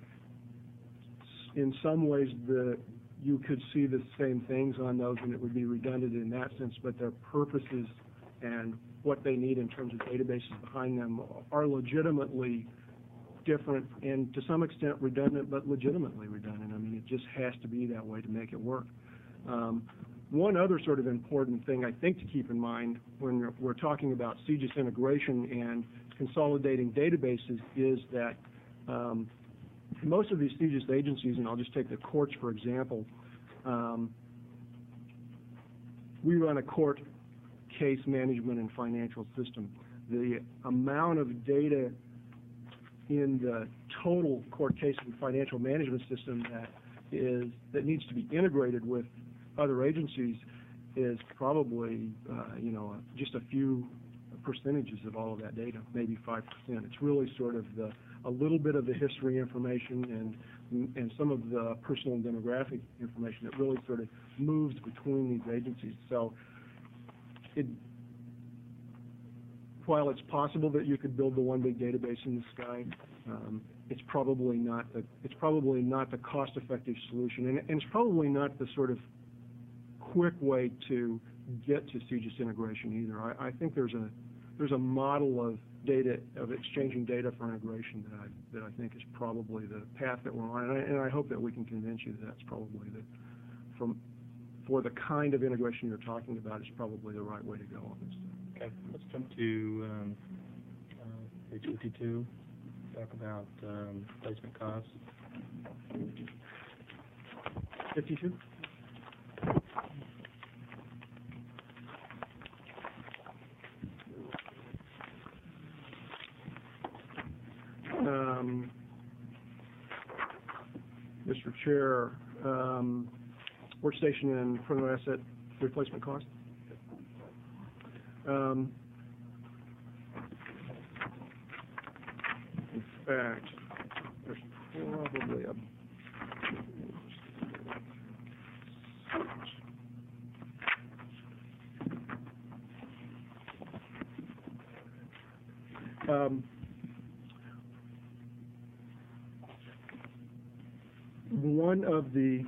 in some ways, the, you could see the same things on those, and it would be redundant in that sense, but their purposes and what they need in terms of databases behind them are legitimately different and to some extent redundant, but legitimately redundant. I mean, it just has to be that way to make it work. Um, One other sort of important thing I think to keep in mind when we're, we're talking about C G I S integration and consolidating databases is that um, most of these C G I S agencies, and I'll just take the courts for example, um, we run a court case management and financial system. The amount of data in the total court case and financial management system that is that needs to be integrated with other agencies is probably, uh, you know, just a few percentages of all of that data, maybe five percent. It's really sort of the, a little bit of the history information and and some of the personal and demographic information that really sort of moves between these agencies. So it, while it's possible that you could build the one big database in the sky, um, it's probably not the, it's probably not the cost-effective solution, and, and it's probably not the sort of quick way to get to C G I S integration either. I, I think there's a, there's a model of data, of exchanging data for integration that I, that I think is probably the path that we're on, and I, and I hope that we can convince you that that's probably the, from, for the kind of integration you're talking about, is probably the right way to go on this. Okay, let's jump to um, uh, page fifty-two, talk about um, placement costs. fifty-two? Um, Mister Chair, um, workstation and printer asset replacement cost. Um, in fact, there's probably a um, one of the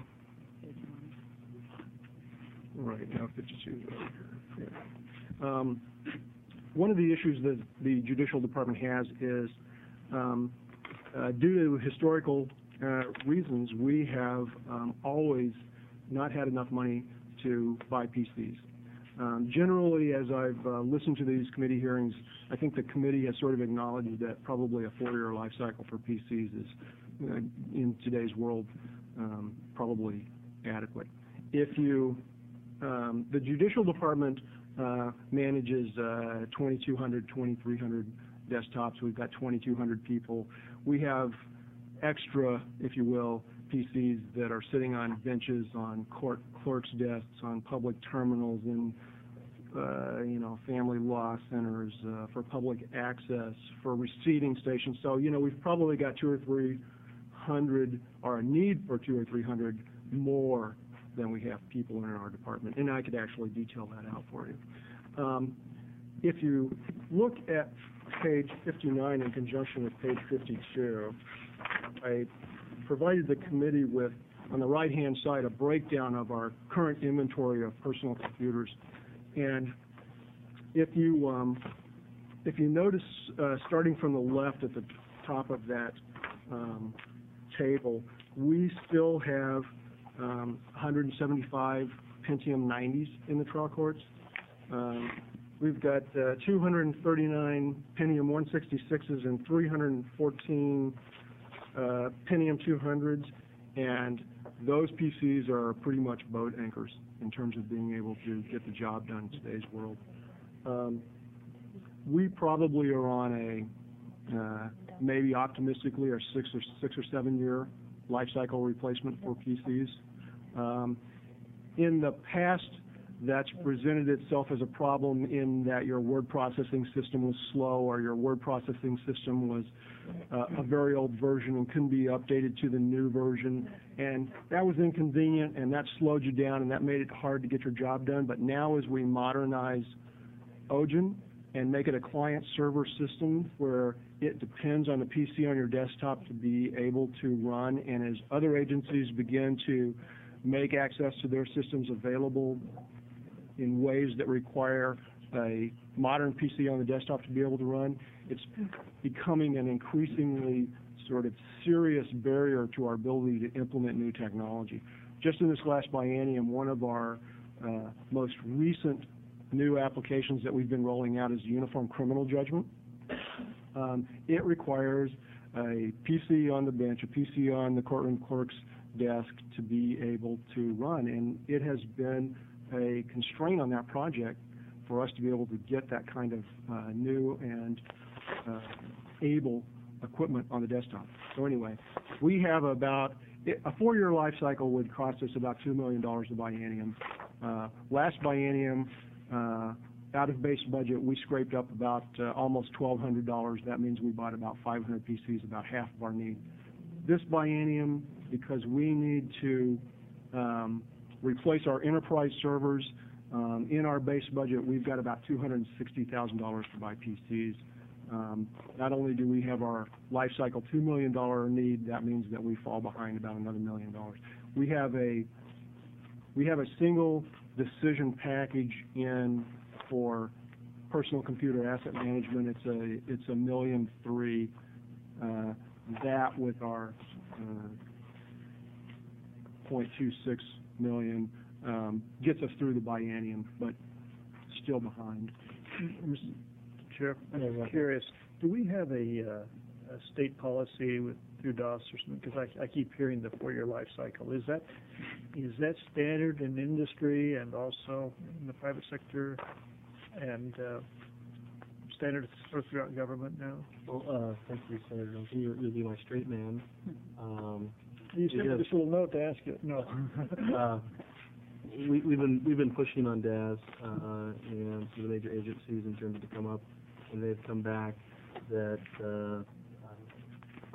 right now fifty-two is over here. Yeah. Um, one of the issues that the Judicial Department has is um, uh, due to historical uh, reasons, we have um, always not had enough money to buy P Cs. Um, generally, as I've uh, listened to these committee hearings, I think the committee has sort of acknowledged that probably a four-year life cycle for P Cs is, uh, in today's world, um, probably adequate. If you, um, the Judicial Department uh, manages uh, twenty-two hundred, twenty-three hundred desktops. We've got twenty-two hundred people. We have extra, if you will, P Cs that are sitting on benches, on court clerks' desks, on public terminals, in uh, you know, family law centers, uh, for public access, for receiving stations. So, you know, we've probably got two or three hundred, or a need for two or three hundred more than we have people in our department, and I could actually detail that out for you. Um, if you look at page fifty-nine in conjunction with page fifty-two, I provided the committee with, on the right-hand side, a breakdown of our current inventory of personal computers. And if you, um, if you notice, uh, starting from the left at the top of that um, table, we still have um, one hundred seventy-five Pentium nineties in the trial courts. Um, we've got uh, two hundred thirty-nine Pentium one sixty-sixes and three hundred fourteen uh, Pentium two hundreds, and those P Cs are pretty much boat anchors in terms of being able to get the job done in today's world. Um, we probably are on a, uh, maybe optimistically, a six or six or seven year life cycle replacement for P Cs. Um, in the past, that's presented itself as a problem in that your word processing system was slow, or your word processing system was uh, a very old version and couldn't be updated to the new version. And that was inconvenient, and that slowed you down, and that made it hard to get your job done. But now, as we modernize O G N and make it a client-server system where it depends on the P C on your desktop to be able to run, and as other agencies begin to make access to their systems available in ways that require a modern P C on the desktop to be able to run, it's becoming an increasingly sort of serious barrier to our ability to implement new technology. Just in this last biennium, one of our uh, most recent new applications that we've been rolling out is Uniform Criminal Judgment. Um, it requires a P C on the bench, a P C on the courtroom clerk's desk to be able to run, and it has been a constraint on that project for us to be able to get that kind of uh, new and uh, able equipment on the desktop. So anyway, we have about, a four-year life cycle would cost us about two million dollars a biennium. Uh, last biennium, uh, out of base budget, we scraped up about uh, almost twelve hundred dollars. That means we bought about five hundred P Cs, about half of our need. This biennium, because we need to um, replace our enterprise servers, um, in our base budget, we've got about two hundred sixty thousand dollars to buy P Cs. Um, not only do we have our life cycle two million dollar need, that means that we fall behind about another million dollars. We have a we have a single decision package in for personal computer asset management. It's a it's a million three. Uh, that with our uh, point two six million um, gets us through the biennium, but still behind. Mister Chair, I'm curious, do we have a, uh, a state policy with, through DOS or something? Because I, I keep hearing the four-year life cycle. Is that, is that standard in industry and also in the private sector and uh, standard throughout government now? Well, uh, thank you, Senator Duncan. You're, you'll be my straight man. Um, You sent me yes. this little note to ask you. No. uh, we, we've been we've been pushing on D A S uh, and the major agencies in terms of to come up, and they've come back that uh, uh,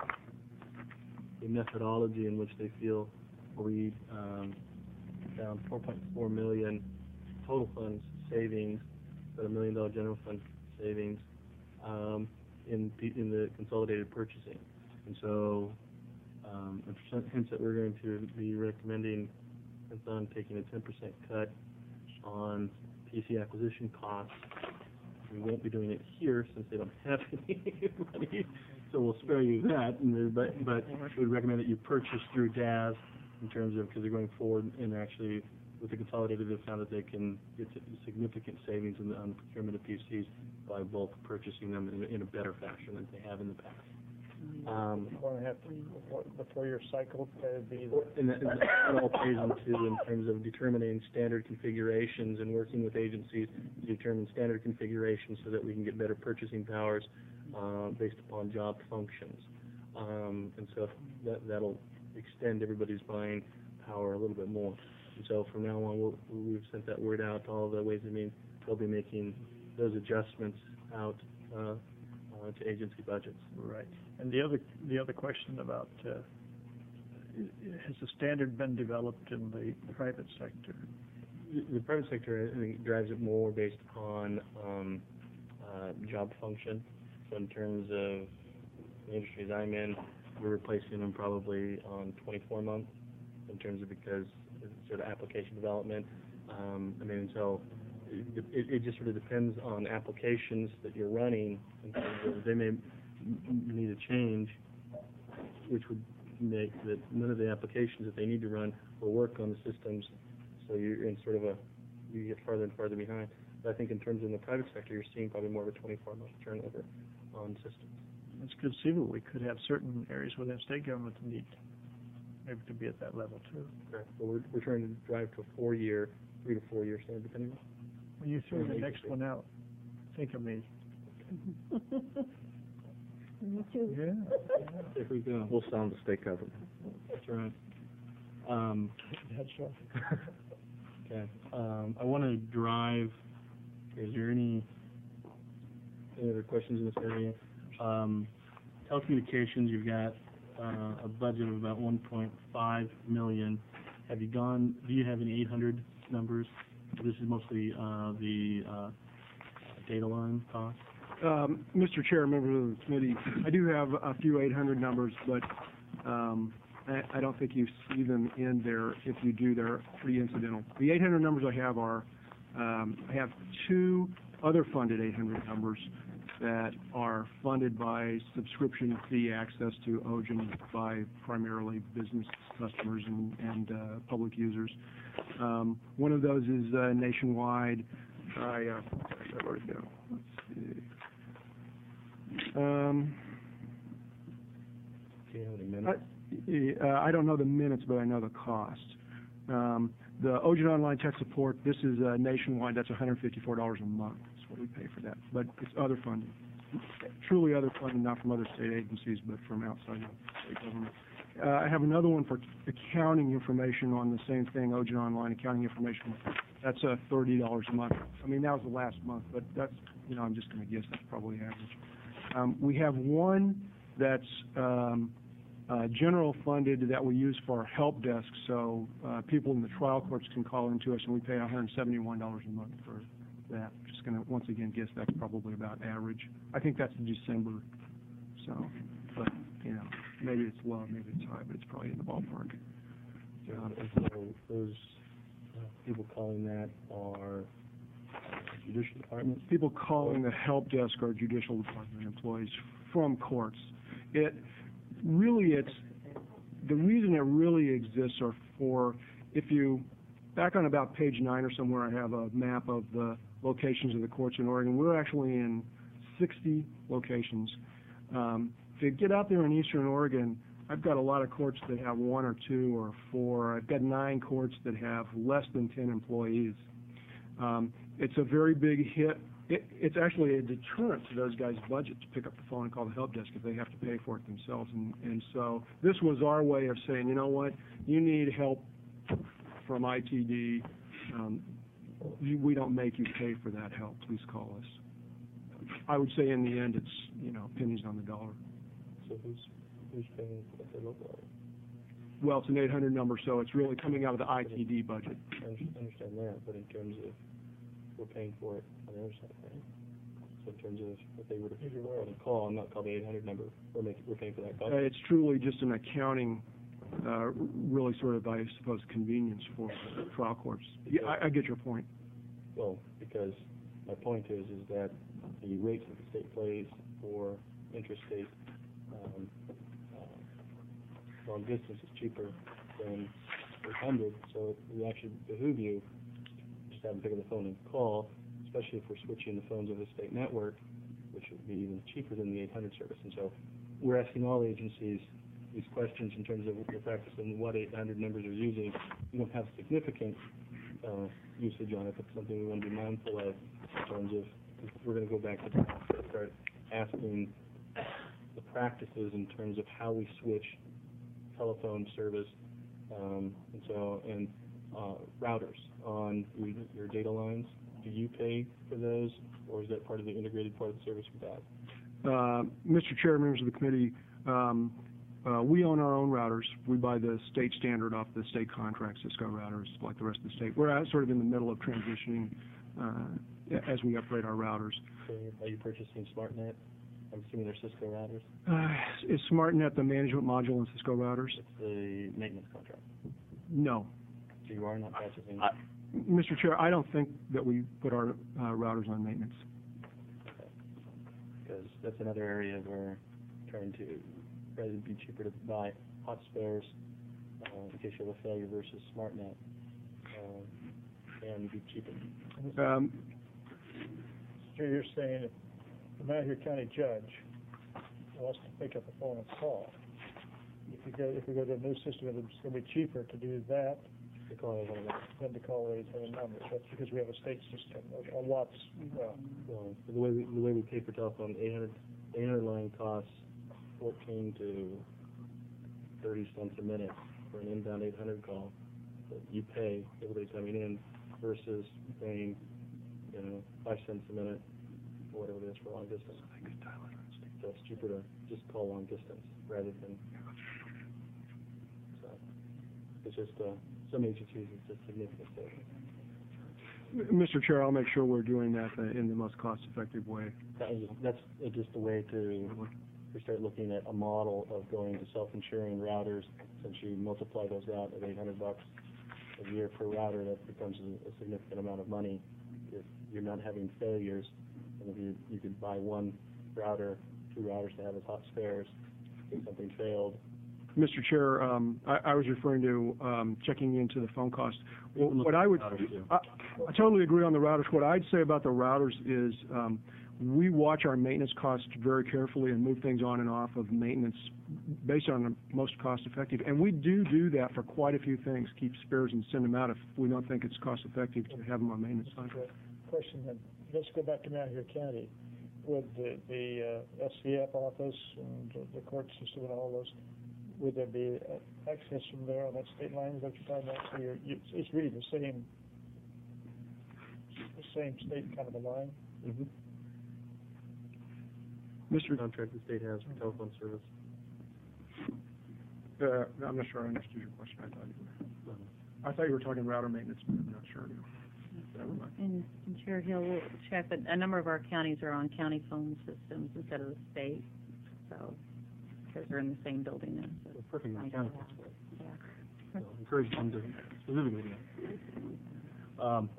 a methodology in which they feel we um, found four point four million total funds savings, but a million dollar general fund savings um, in the- in the consolidated purchasing, and so um, hence that we're going to be recommending on taking a ten percent cut on P C acquisition costs. We won't be doing it here since they don't have any money, so we'll spare you that. And there, but but we would recommend that you purchase through D A S in terms of because they're going forward and actually with the consolidated, they've found that they can get significant savings in the, on the procurement of P Cs by bulk purchasing them in, in a better fashion than they have in the past. Um, One and a half, the four-year cycle, that'd be And that, and that all plays into in terms of determining standard configurations and working with agencies to determine standard configurations so that we can get better purchasing powers uh, based upon job functions. Um, and so that, that'll extend everybody's buying power a little bit more. And so from now on, we'll, we've sent that word out to all the ways I mean they'll be making those adjustments out uh, uh, to agency budgets. right. And the other the other question about uh, has the standard been developed in the private sector? The, the private sector, I think, drives it more based upon um, uh, job function. So in terms of the industries I'm in, we're replacing them probably on twenty-four months in terms of because it's sort of application development. Um, I mean, so it, it, it just sort of depends on applications that you're running. In terms of they may m- need a change, which would make that none of the applications that they need to run will work on the systems. So you're in sort of a, you get farther and farther behind. But I think in terms of the private sector, you're seeing probably more of a twenty-four month turnover on systems. It's conceivable we could have certain areas within state government that need maybe to be at that level too. Correct. But we're, we're trying to drive to a four-year, three to four-year standard, depending on. When you throw the next one out, think of me. Me too. Yeah. There we go. We'll sound the state government. That's right. Um, That's right. okay. Um, I want to drive, is there any, any other questions in this area? Um, telecommunications, you've got uh, a budget of about one point five million. Have you gone, do you have any eight hundred numbers? This is mostly uh, the uh, data line cost. Um, Mister Chair, members of the committee, I do have a few eight hundred numbers, but um, I, I don't think you see them in there. If you do, they're pretty incidental. The eight hundred numbers I have are, um, I have two other funded eight hundred numbers that are funded by subscription fee access to O G E N by primarily business customers and, and uh, public users. Um, one of those is uh, nationwide. I, uh, I wrote it down. Let's see. Um, Do you have any minutes? I, uh, I don't know the minutes, but I know the cost. Um, the O G E N Online Tech Support, this is uh, nationwide. That's one hundred fifty-four dollars a month. That's what we pay for that. But it's other funding. Truly other funding, not from other state agencies, but from outside of state government. Uh, I have another one for accounting information on the same thing, O G E N Online accounting information. That's uh, thirty dollars a month. I mean, that was the last month, but that's, you know, I'm just going to guess that's probably average. Um, we have one that's um, uh, general funded that we use for our help desk, so uh, people in the trial courts can call into us, and we pay one hundred seventy-one dollars a month for that. Just gonna, once again, guess that's probably about average. I think that's December, so, but, you know, maybe it's low, maybe it's high, but it's probably in the ballpark. Um, and so those uh, people calling that are judicial department? People calling the help desk are judicial department employees from courts. It, really, it's, the reason it really exists are for, if you, back on about page nine or somewhere, I have a map of the locations of the courts in Oregon. We're actually in sixty locations. Um, if you get out there in eastern Oregon, I've got a lot of courts that have one or two or four. I've got nine courts that have less than ten employees. Um, it's a very big hit. It, it's actually a deterrent to those guys' budget to pick up the phone and call the help desk if they have to pay for it themselves. And, and so this was our way of saying, you know what, you need help from I T D. Um, you, we don't make you pay for that help. Please call us. I would say in the end, it's, you know, pennies on the dollar. So who's, who's paying at the local area? Well, it's an eight hundred number, so it's really coming out of the I T D budget. I under- understand that, but in terms of, we're paying for it on the other side, right? So in terms of, if they were to call the call and not call the eight hundred number, we're making, we're paying for that cost? Uh, it's truly just an accounting, uh, really sort of, I suppose, convenience for trial courts. Yeah, I, I get your point. Well, because my point is, is that the rates that the state pays for interstate, um, uh, long distance is cheaper than eight hundred, so it would actually behoove you just have them pick up the phone and call, especially if we're switching the phones of the state network, which would be even cheaper than the eight hundred service. And so we're asking all agencies these questions in terms of your practice and what eight hundred numbers are using. We don't have significant uh, usage on it, but something we want to be mindful of in terms of, if we're going to go back to start asking the practices in terms of how we switch telephone service, um, and so, and uh, routers on your, your data lines. Do you pay for those, or is that part of the integrated part of the service with that? Uh, Mister Chair, members of the committee, um, uh, we own our own routers. We buy the state standard off the state contract, Cisco routers, like the rest of the state. We're at, sort of in the middle of transitioning uh, as we upgrade our routers. So are you purchasing SmartNet? I'm assuming they're Cisco routers? Uh, is SmartNet the management module in Cisco routers? It's the maintenance contract. No. So you are not purchasing? I, Mister Chair, I don't think that we put our uh, routers on maintenance. Okay. Because that's another area where trying to, rather than be cheaper to buy hot spares uh, in case you have a failure versus SmartNet, uh, and be cheaper. Um, So you're saying if the Malheur County judge wants to pick up the phone and call, if you go, if we go to a new system, it's going to be cheaper to do that They call it one of those. than to call eight hundred numbers. That's because we have a state system, a, a Watts, well, Well, the way we, the way we pay for telephone, eight hundred, eight hundred line costs fourteen to thirty cents a minute for an inbound eight hundred call that you pay, everybody coming in, versus paying, you know, five cents a minute or whatever it is for long distance. So it's cheaper to just call long distance rather than, so, it's just, uh, some agencies, it's a significant savings. Mister Chair, I'll make sure we're doing that uh, in the most cost-effective way. That is, that's uh, just a way to, we start looking at a model of going to self-insuring routers. Since you multiply those out at eight hundred bucks a year per router, that becomes a, a significant amount of money. If you're not having failures, and if you, you could buy one router, two routers to have as hot spares, if something failed. Mister Chair, um, I, I was referring to um, checking into the phone cost. Well, what I would, I, I totally agree on the routers. What I'd say about the routers is um, we watch our maintenance costs very carefully and move things on and off of maintenance based on the most cost-effective. And we do do that for quite a few things, keep spares and send them out if we don't think it's cost-effective to have them on maintenance contract. question then, let's go back to Malheur County. Would the, the uh, S C F office and the- the court system and all those, would there be uh, access from there on that state line, is that what you're talking about? So you're, you, it's really the same, the same state kind of a line? Mm-hmm. Mister Contract the state has for telephone service. Uh, I'm not sure I understood your question. I thought you were, I thought you were talking router maintenance, but I'm not sure. And and Chair Hill will check, but a number of our counties are on county phone systems instead of the state, so, because they're in the same building. and so- Perfect, Nice county. to have. Yeah. So encourage them to specifically do that. Um,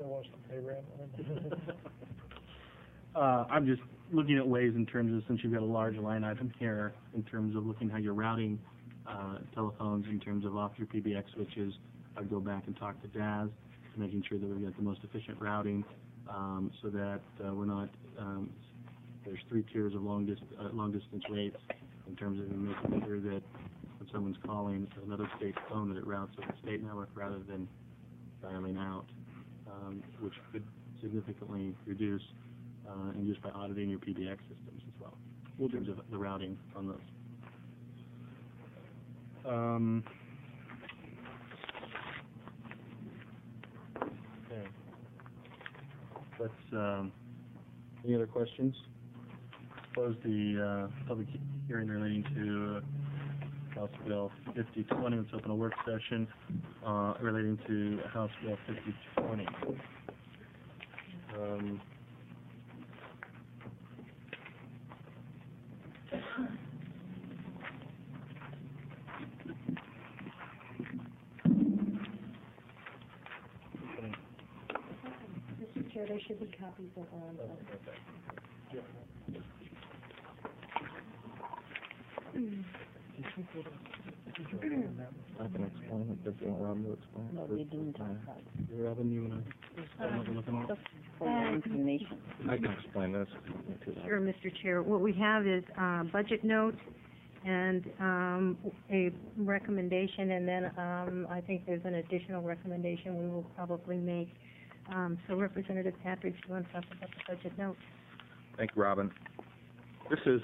uh, I'm just looking at ways in terms of, since you've got a large line item here, in terms of looking how you're routing, uh, telephones, in terms of off your P B X switches. I'd go back and talk to Daz, making sure that we've got the most efficient routing, um, so that, uh, we're not, um, there's three tiers of long dis, uh, long distance rates in terms of making sure that when someone's calling another state's phone, that it routes to the state network rather than dialing out, um, which could significantly reduce, uh, and just by auditing your P B X systems as well, in terms of the routing on those. Um, okay. Let's, um, any other questions? Close the, uh, public he- hearing relating to uh, House Bill fifty twenty. Let's open a work session, uh, relating to House Bill fifty twenty. Um, Mister Chair, there should be copies of, um, I can explain it, if you want Robin to explain it. No, they didn't talk about it. Robin, you wanna, what we're looking at? For your information. I can explain this to that. Sure, Mister Chair. What we have is uh budget note and um, a recommendation, and then um, I think there's an additional recommendation we will probably make. Um, So Representative Patrick, do you want to talk about the budget note? Thank you, Robin. This is,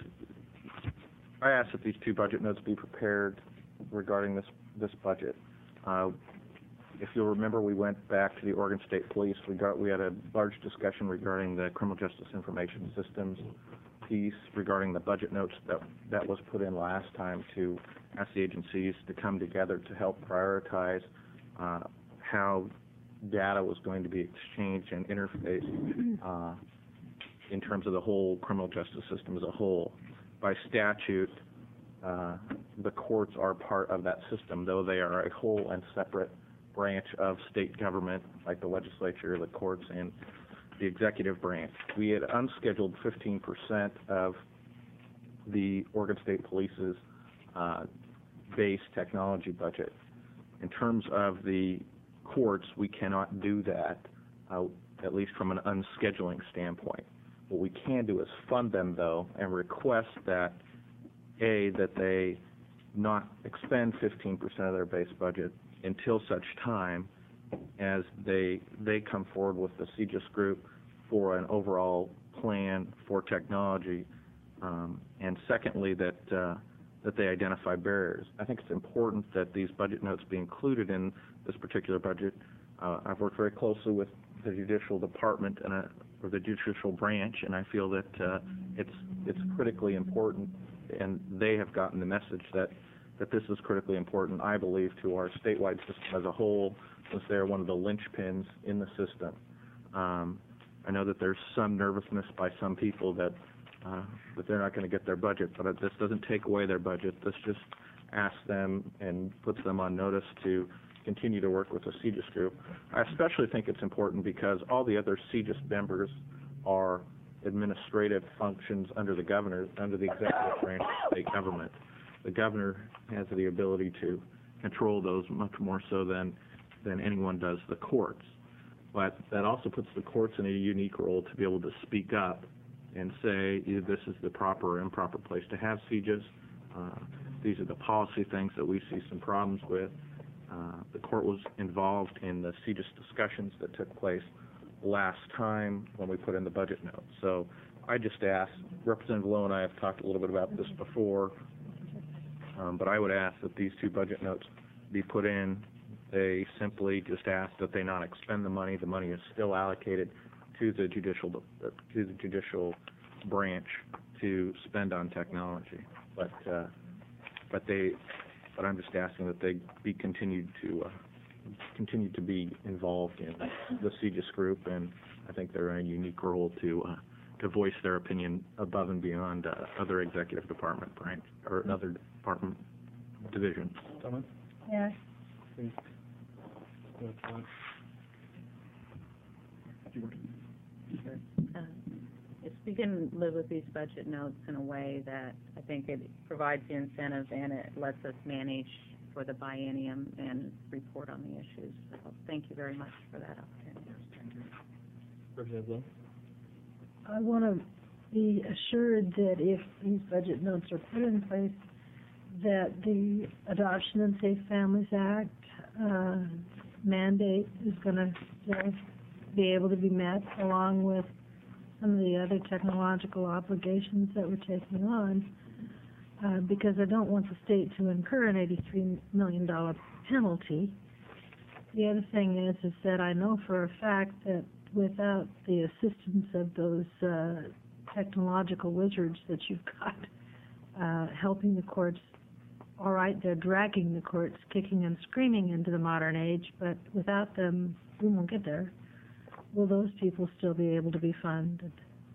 I asked that these two budget notes be prepared regarding this, this budget. Uh, If you'll remember, we went back to the Oregon State Police. We got, we had a large discussion regarding the criminal justice information systems piece regarding the budget notes that, that was put in last time to ask the agencies to come together to help prioritize uh, how data was going to be exchanged and interfaced uh, in terms of the whole criminal justice system as a whole. By statute, uh, the courts are part of that system, though they are a whole and separate branch of state government, like the legislature, the courts, and the executive branch. We had unscheduled fifteen percent of the Oregon State Police's uh, base technology budget. In terms of the courts, we cannot do that, uh, at least from an unscheduling standpoint. What we can do is fund them, though, and request that, A, that they not expend fifteen percent of their base budget until such time as they they come forward with the C G I S group for an overall plan for technology, um, and secondly, that uh, that they identify barriers. I think it's important that these budget notes be included in this particular budget. Uh, I've worked very closely with the judicial department and uh, or the judicial branch, and I feel that uh, it's it's critically important, and they have gotten the message that that this is critically important, I believe, to our statewide system as a whole, since they're one of the linchpins in the system. Um, I know that there's some nervousness by some people that uh, that they're not going to get their budget, but this doesn't take away their budget. This just asks them and puts them on notice to continue to work with the C G I S group. I especially think it's important because all the other C G I S members are administrative functions under the governor, under the executive branch of state government. The governor has the ability to control those much more so than than anyone does the courts. But that also puts the courts in a unique role to be able to speak up and say, this is the proper or improper place to have C G I S. Uh, these are the policy things that we see some problems with. Uh, the court was involved in the C G I S discussions that took place last time when we put in the budget note. So I just asked, Representative Lowe and I have talked a little bit about this before, um, but I would ask that these two budget notes be put in. They simply just ask that they not expend the money. The money is still allocated to the judicial to the judicial branch to spend on technology. But uh, but they but I'm just asking that they be continued to uh, continue to be involved in the C G I S group, and I think they're in a unique role to uh, to voice their opinion above and beyond uh, other executive department branch or another department division. Comments? Yeah, Please. Go ahead. Uh, If we can live with these budget notes in a way that I think it provides the incentive and it lets us manage for the biennium and report on the issues. So thank you very much for that opportunity. Representative Lowe? I want to be assured that if these budget notes are put in place, that the Adoption and Safe Families Act uh, mandate is going to still be able to be met, along with some of the other technological obligations that we're taking on, uh, because I don't want the state to incur an eighty-three million dollars penalty. The other thing is, is that I know for a fact that without the assistance of those uh, technological wizards that you've got uh, helping the courts, all right, they're dragging the courts kicking and screaming into the modern age, but without them, we won't get there. Will those people still be able to be funded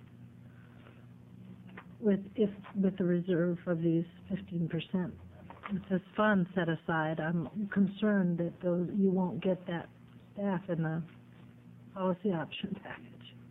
with if with the reserve of these fifteen percent? With this fund set aside, I'm concerned that those you won't get that staff in the policy option package.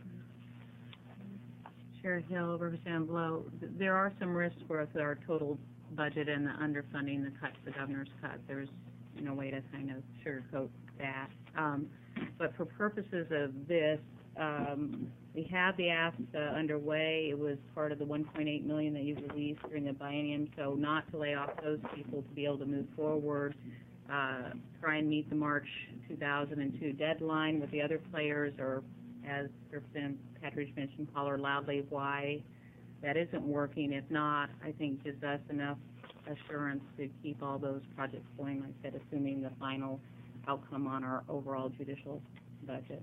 Chair Hill, Representative Lowe, th- there are some risks with our total budget and the underfunding, the cuts, the governor's cut. There's no way to kind of sugarcoat that. Um, but for purposes of this, um, we have the ask uh, underway. It was part of the one point eight million dollars that you released during the biennium, so not to lay off those people, to be able to move forward, uh, try and meet the March two thousand two deadline with the other players, or as Representative Patridge mentioned, holler loudly why that isn't working. If not, I think gives us enough assurance to keep all those projects going, like I said, assuming the final outcome on our overall judicial budget.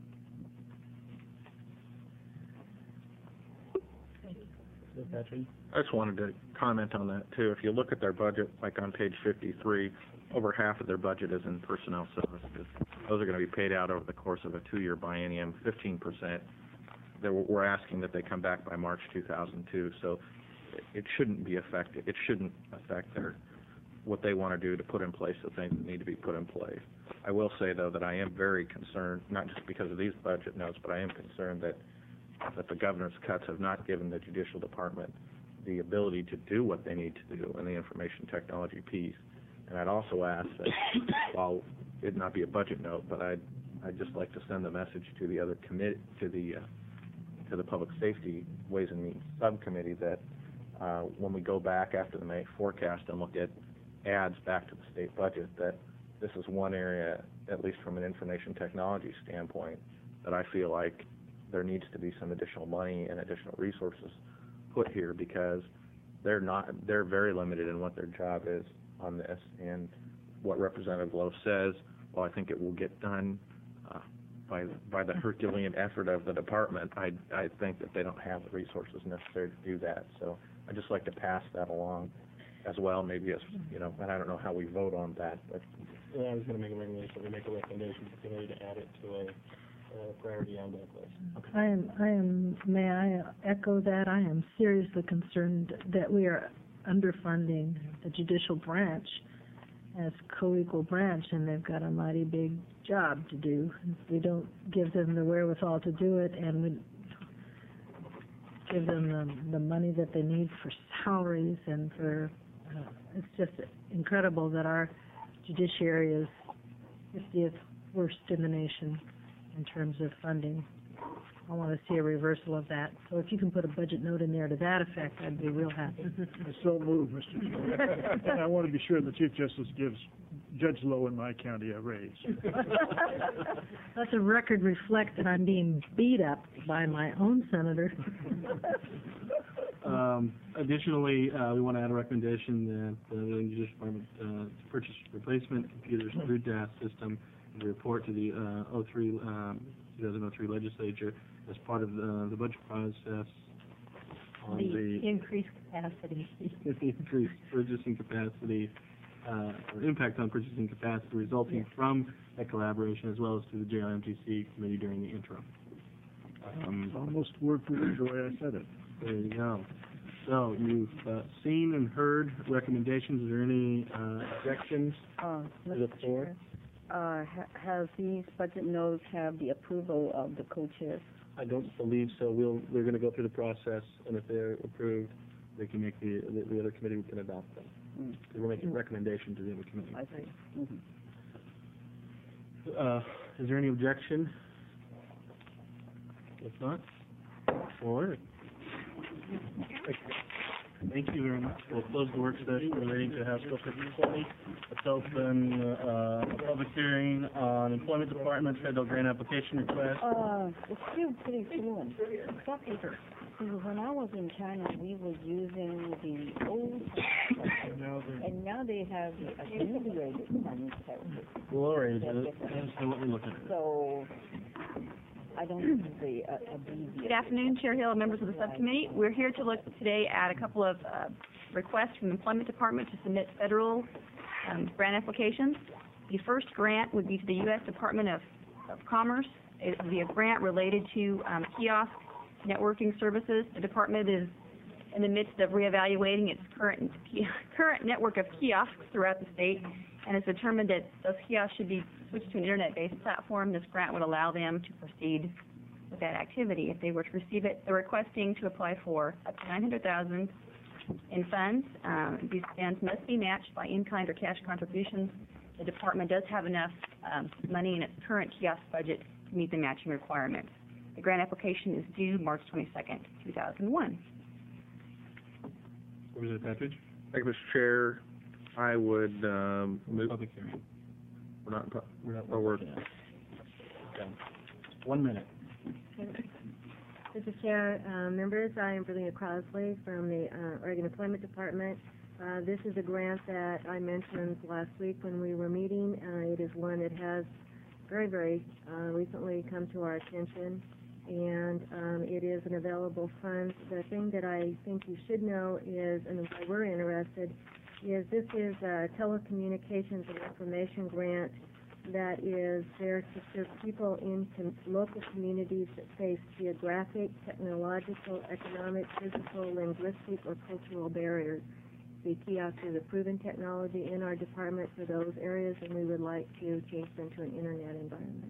Patrick? I just wanted to comment on that too. If you look at their budget, like on page fifty-three, over half of their budget is in personnel services. Those are going to be paid out over the course of a two-year biennium, fifteen percent. That we're we're asking that they come back by March two thousand two, so it- it shouldn't be affected. It shouldn't affect their, what they want to do to put in place the things that need to be put in place. I will say, though, that I am very concerned, not just because of these budget notes, but I am concerned that that the governor's cuts have not given the judicial department the ability to do what they need to do in the information technology piece. And I'd also ask that, while it not be a budget note, but I'd, I'd just like to send the message to the other commit, to the, uh, to the Public Safety Ways and Means Subcommittee that, uh, when we go back after the May forecast and look at adds back to the state budget, that this is one area, at least from an information technology standpoint, that I feel like there needs to be some additional money and additional resources put here, because they're not, they're very limited in what their job is on this. And what Representative Lowe says, well, I think it will get done uh, by by the Herculean effort of the department, I I think that they don't have the resources necessary to do that. So I'd just like to pass that along as well, maybe as, you know, and I don't know how we vote on that, but Yeah, I was going to make a recommendation, we make a recommendation to the committee to add it to a uh, priority on that list. Okay. I am, I am, may I echo that? I am seriously concerned that we are underfunding the judicial branch as co-equal branch, and they've got a mighty big job to do. If we don't give them the wherewithal to do it, and we give them the, the money that they need for salaries and for, uh, it's just incredible that our judiciary is fiftieth worst in the nation in terms of funding. I want to see a reversal of that. So if you can put a budget note in there to that effect, I'd be real happy. I so move, Mister Chair. And I want to be sure the Chief Justice gives Judge Lowe in my county a raise. Let the record reflect that I'm being beat up by my own senator. Um, additionally, uh, we want to add a recommendation that the Judicial Department, uh, to purchase replacement computers through D A S system and to report to the, uh, oh three, um, two thousand three legislature as part of the, the budget process on The the, increased capacity. the increased purchasing capacity uh, or impact on purchasing capacity resulting from that collaboration, as well as to the J L M T C committee during the interim. Um, Almost word for word the way I said it. There you go. So you've uh, seen and heard recommendations. Is there any uh, objections Uh, to the Mister floor? Chair, uh, ha- has these budget notes have the approval of the co-chairs? I don't believe so. We'll, we're going to go through the process, and if they're approved, they can make the, the, the other committee can adopt them. Mm. We're making a recommendation to the other committee. I see. Mhm. Uh, is there any objection? If not, forward. Thank you very much. We'll close the work session relating to House Bill fifty twenty. Let's open, uh, a public hearing on Employment Department Federal Grant Application Request. Uh, it's still pretty fluent. Exactly. When I was in China, we were using the old, and now they have the abbreviated concept. Glory, that's what we're looking at. So, I don't use the uh, abbreviated. Good afternoon, Chair Hill and members of the subcommittee. We're here to look today at a couple of uh, requests from the Employment Department to submit federal um, grant applications. The first grant would be to the U S Department of, of Commerce. It would be a grant related to um, kiosk networking services. The department is in the midst of reevaluating its current current network of kiosks throughout the state, and has determined that those kiosks should be switched to an internet-based platform. This grant would allow them to proceed with that activity. If they were to receive it, they're requesting to apply for up to nine hundred thousand dollars in funds. Um, these funds must be matched by in-kind or cash contributions. The department does have enough um, money in its current kiosk budget to meet the matching requirements. The grant application is due March twenty-second, two thousand one. Representative Patridge? Thank you, Mister Chair. I would, um, move, Public hearing. we're not, in pu- We're not. Oh, we're- Okay. One minute. Mister Chair, uh, members, I am Berlina Crosley from the uh, Oregon Employment Department. Uh, this is a grant that I mentioned last week when we were meeting. Uh, it is one that has very, very uh, recently come to our attention, and um, it is an available fund. The thing that I think you should know is, and why we're interested, is this is a telecommunications and information grant that is there to serve people in com- local communities that face geographic, technological, economic, physical, linguistic, or cultural barriers. The kiosk is a proven technology in our department for those areas, and we would like to change them to an internet environment.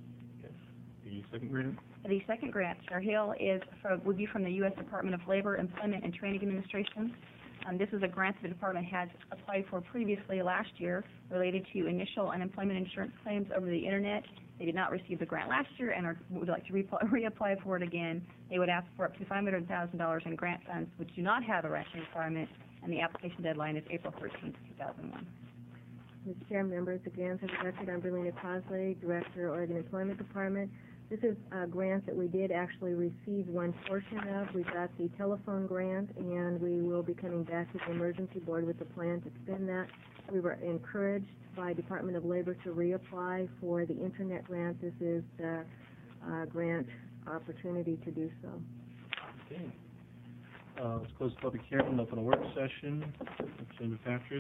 The second grant? The second grant, Chair Hill, is from, would be from the U S Department of Labor, Employment, and Training Administration. Um, this is a grant the department had applied for previously last year related to initial unemployment insurance claims over the internet. They did not receive the grant last year and are, would like to re- reapply for it again. They would ask for up to five hundred thousand dollars in grant funds, which do not have a matching requirement, and the application deadline is April thirteenth, two thousand one. Mister Chair, members, again, for the record, I'm Berlina Crosley, Director, Oregon Employment Department. This is a grant that we did actually receive one portion of. We got the telephone grant, and we will be coming back to the emergency board with a plan to spend that. We were encouraged by Department of Labor to reapply for the internet grant. This is the uh, grant opportunity to do so. Okay. Uh, let's close the public hearing and open a work session. Representative Patridge?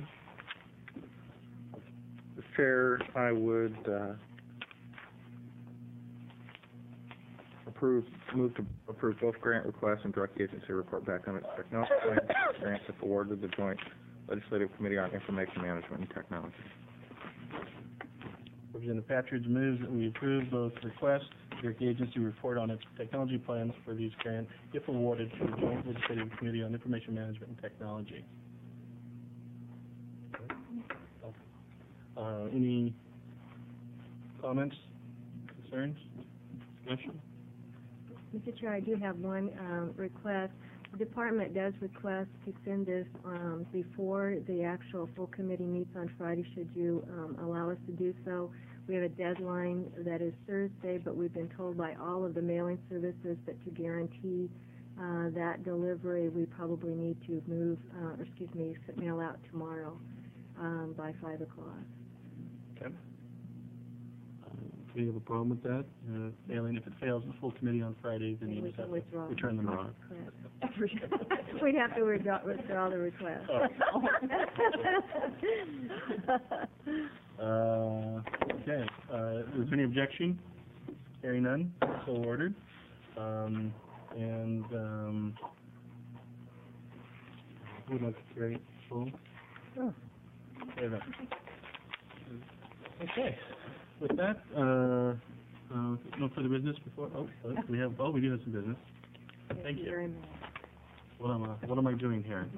Mister Chair, I would, uh, approve, move to approve both grant requests and direct the agency to report back on its technology plans, grants if awarded the Joint Legislative Committee on Information Management and Technology. Representative Patridge moves that we approve both requests, direct the agency report on its technology plans for these grants, if awarded, to the Joint Legislative Committee on Information Management and Technology. Uh, any comments, concerns, discussion? Mister Chair, I do have one um, request. The department does request to send this um, before the actual full committee meets on Friday, should you um, allow us to do so. We have a deadline that is Thursday, but we've been told by all of the mailing services that to guarantee uh, that delivery, we probably need to move, uh, or excuse me, mail out tomorrow um, by five o'clock. Okay. we have a problem with that, uh, failing, if it fails the full committee on Friday, then you We just can have to withdraw. return them on. We'd have to withdraw, withdraw the request. Uh, okay, uh, is there any objection? Hearing none, so ordered. Um, and, um, who would like to carry full? Sure. Okay, then. Okay, with that, uh, uh, no further business before, oh, uh, we have, oh, we do have some business. Thank you. very much. What am I, what am I doing here?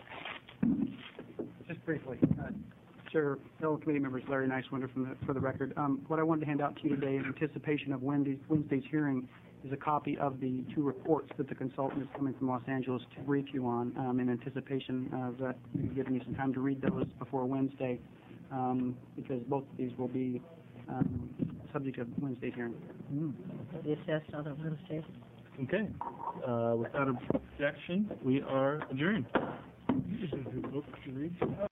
Just briefly, uh, Chair, fellow committee members, Larry Nicewinder from the, for the record. Um, what I wanted to hand out to you today in anticipation of Wednesday's, Wednesday's hearing is a copy of the two reports that the consultant is coming from Los Angeles to brief you on, um, in anticipation of that, maybe giving you some time to read those before Wednesday, um, because both of these will be, um, subject of Wednesday's hearing. The assessed on a Wednesday. Okay, uh, without objection, we are adjourned.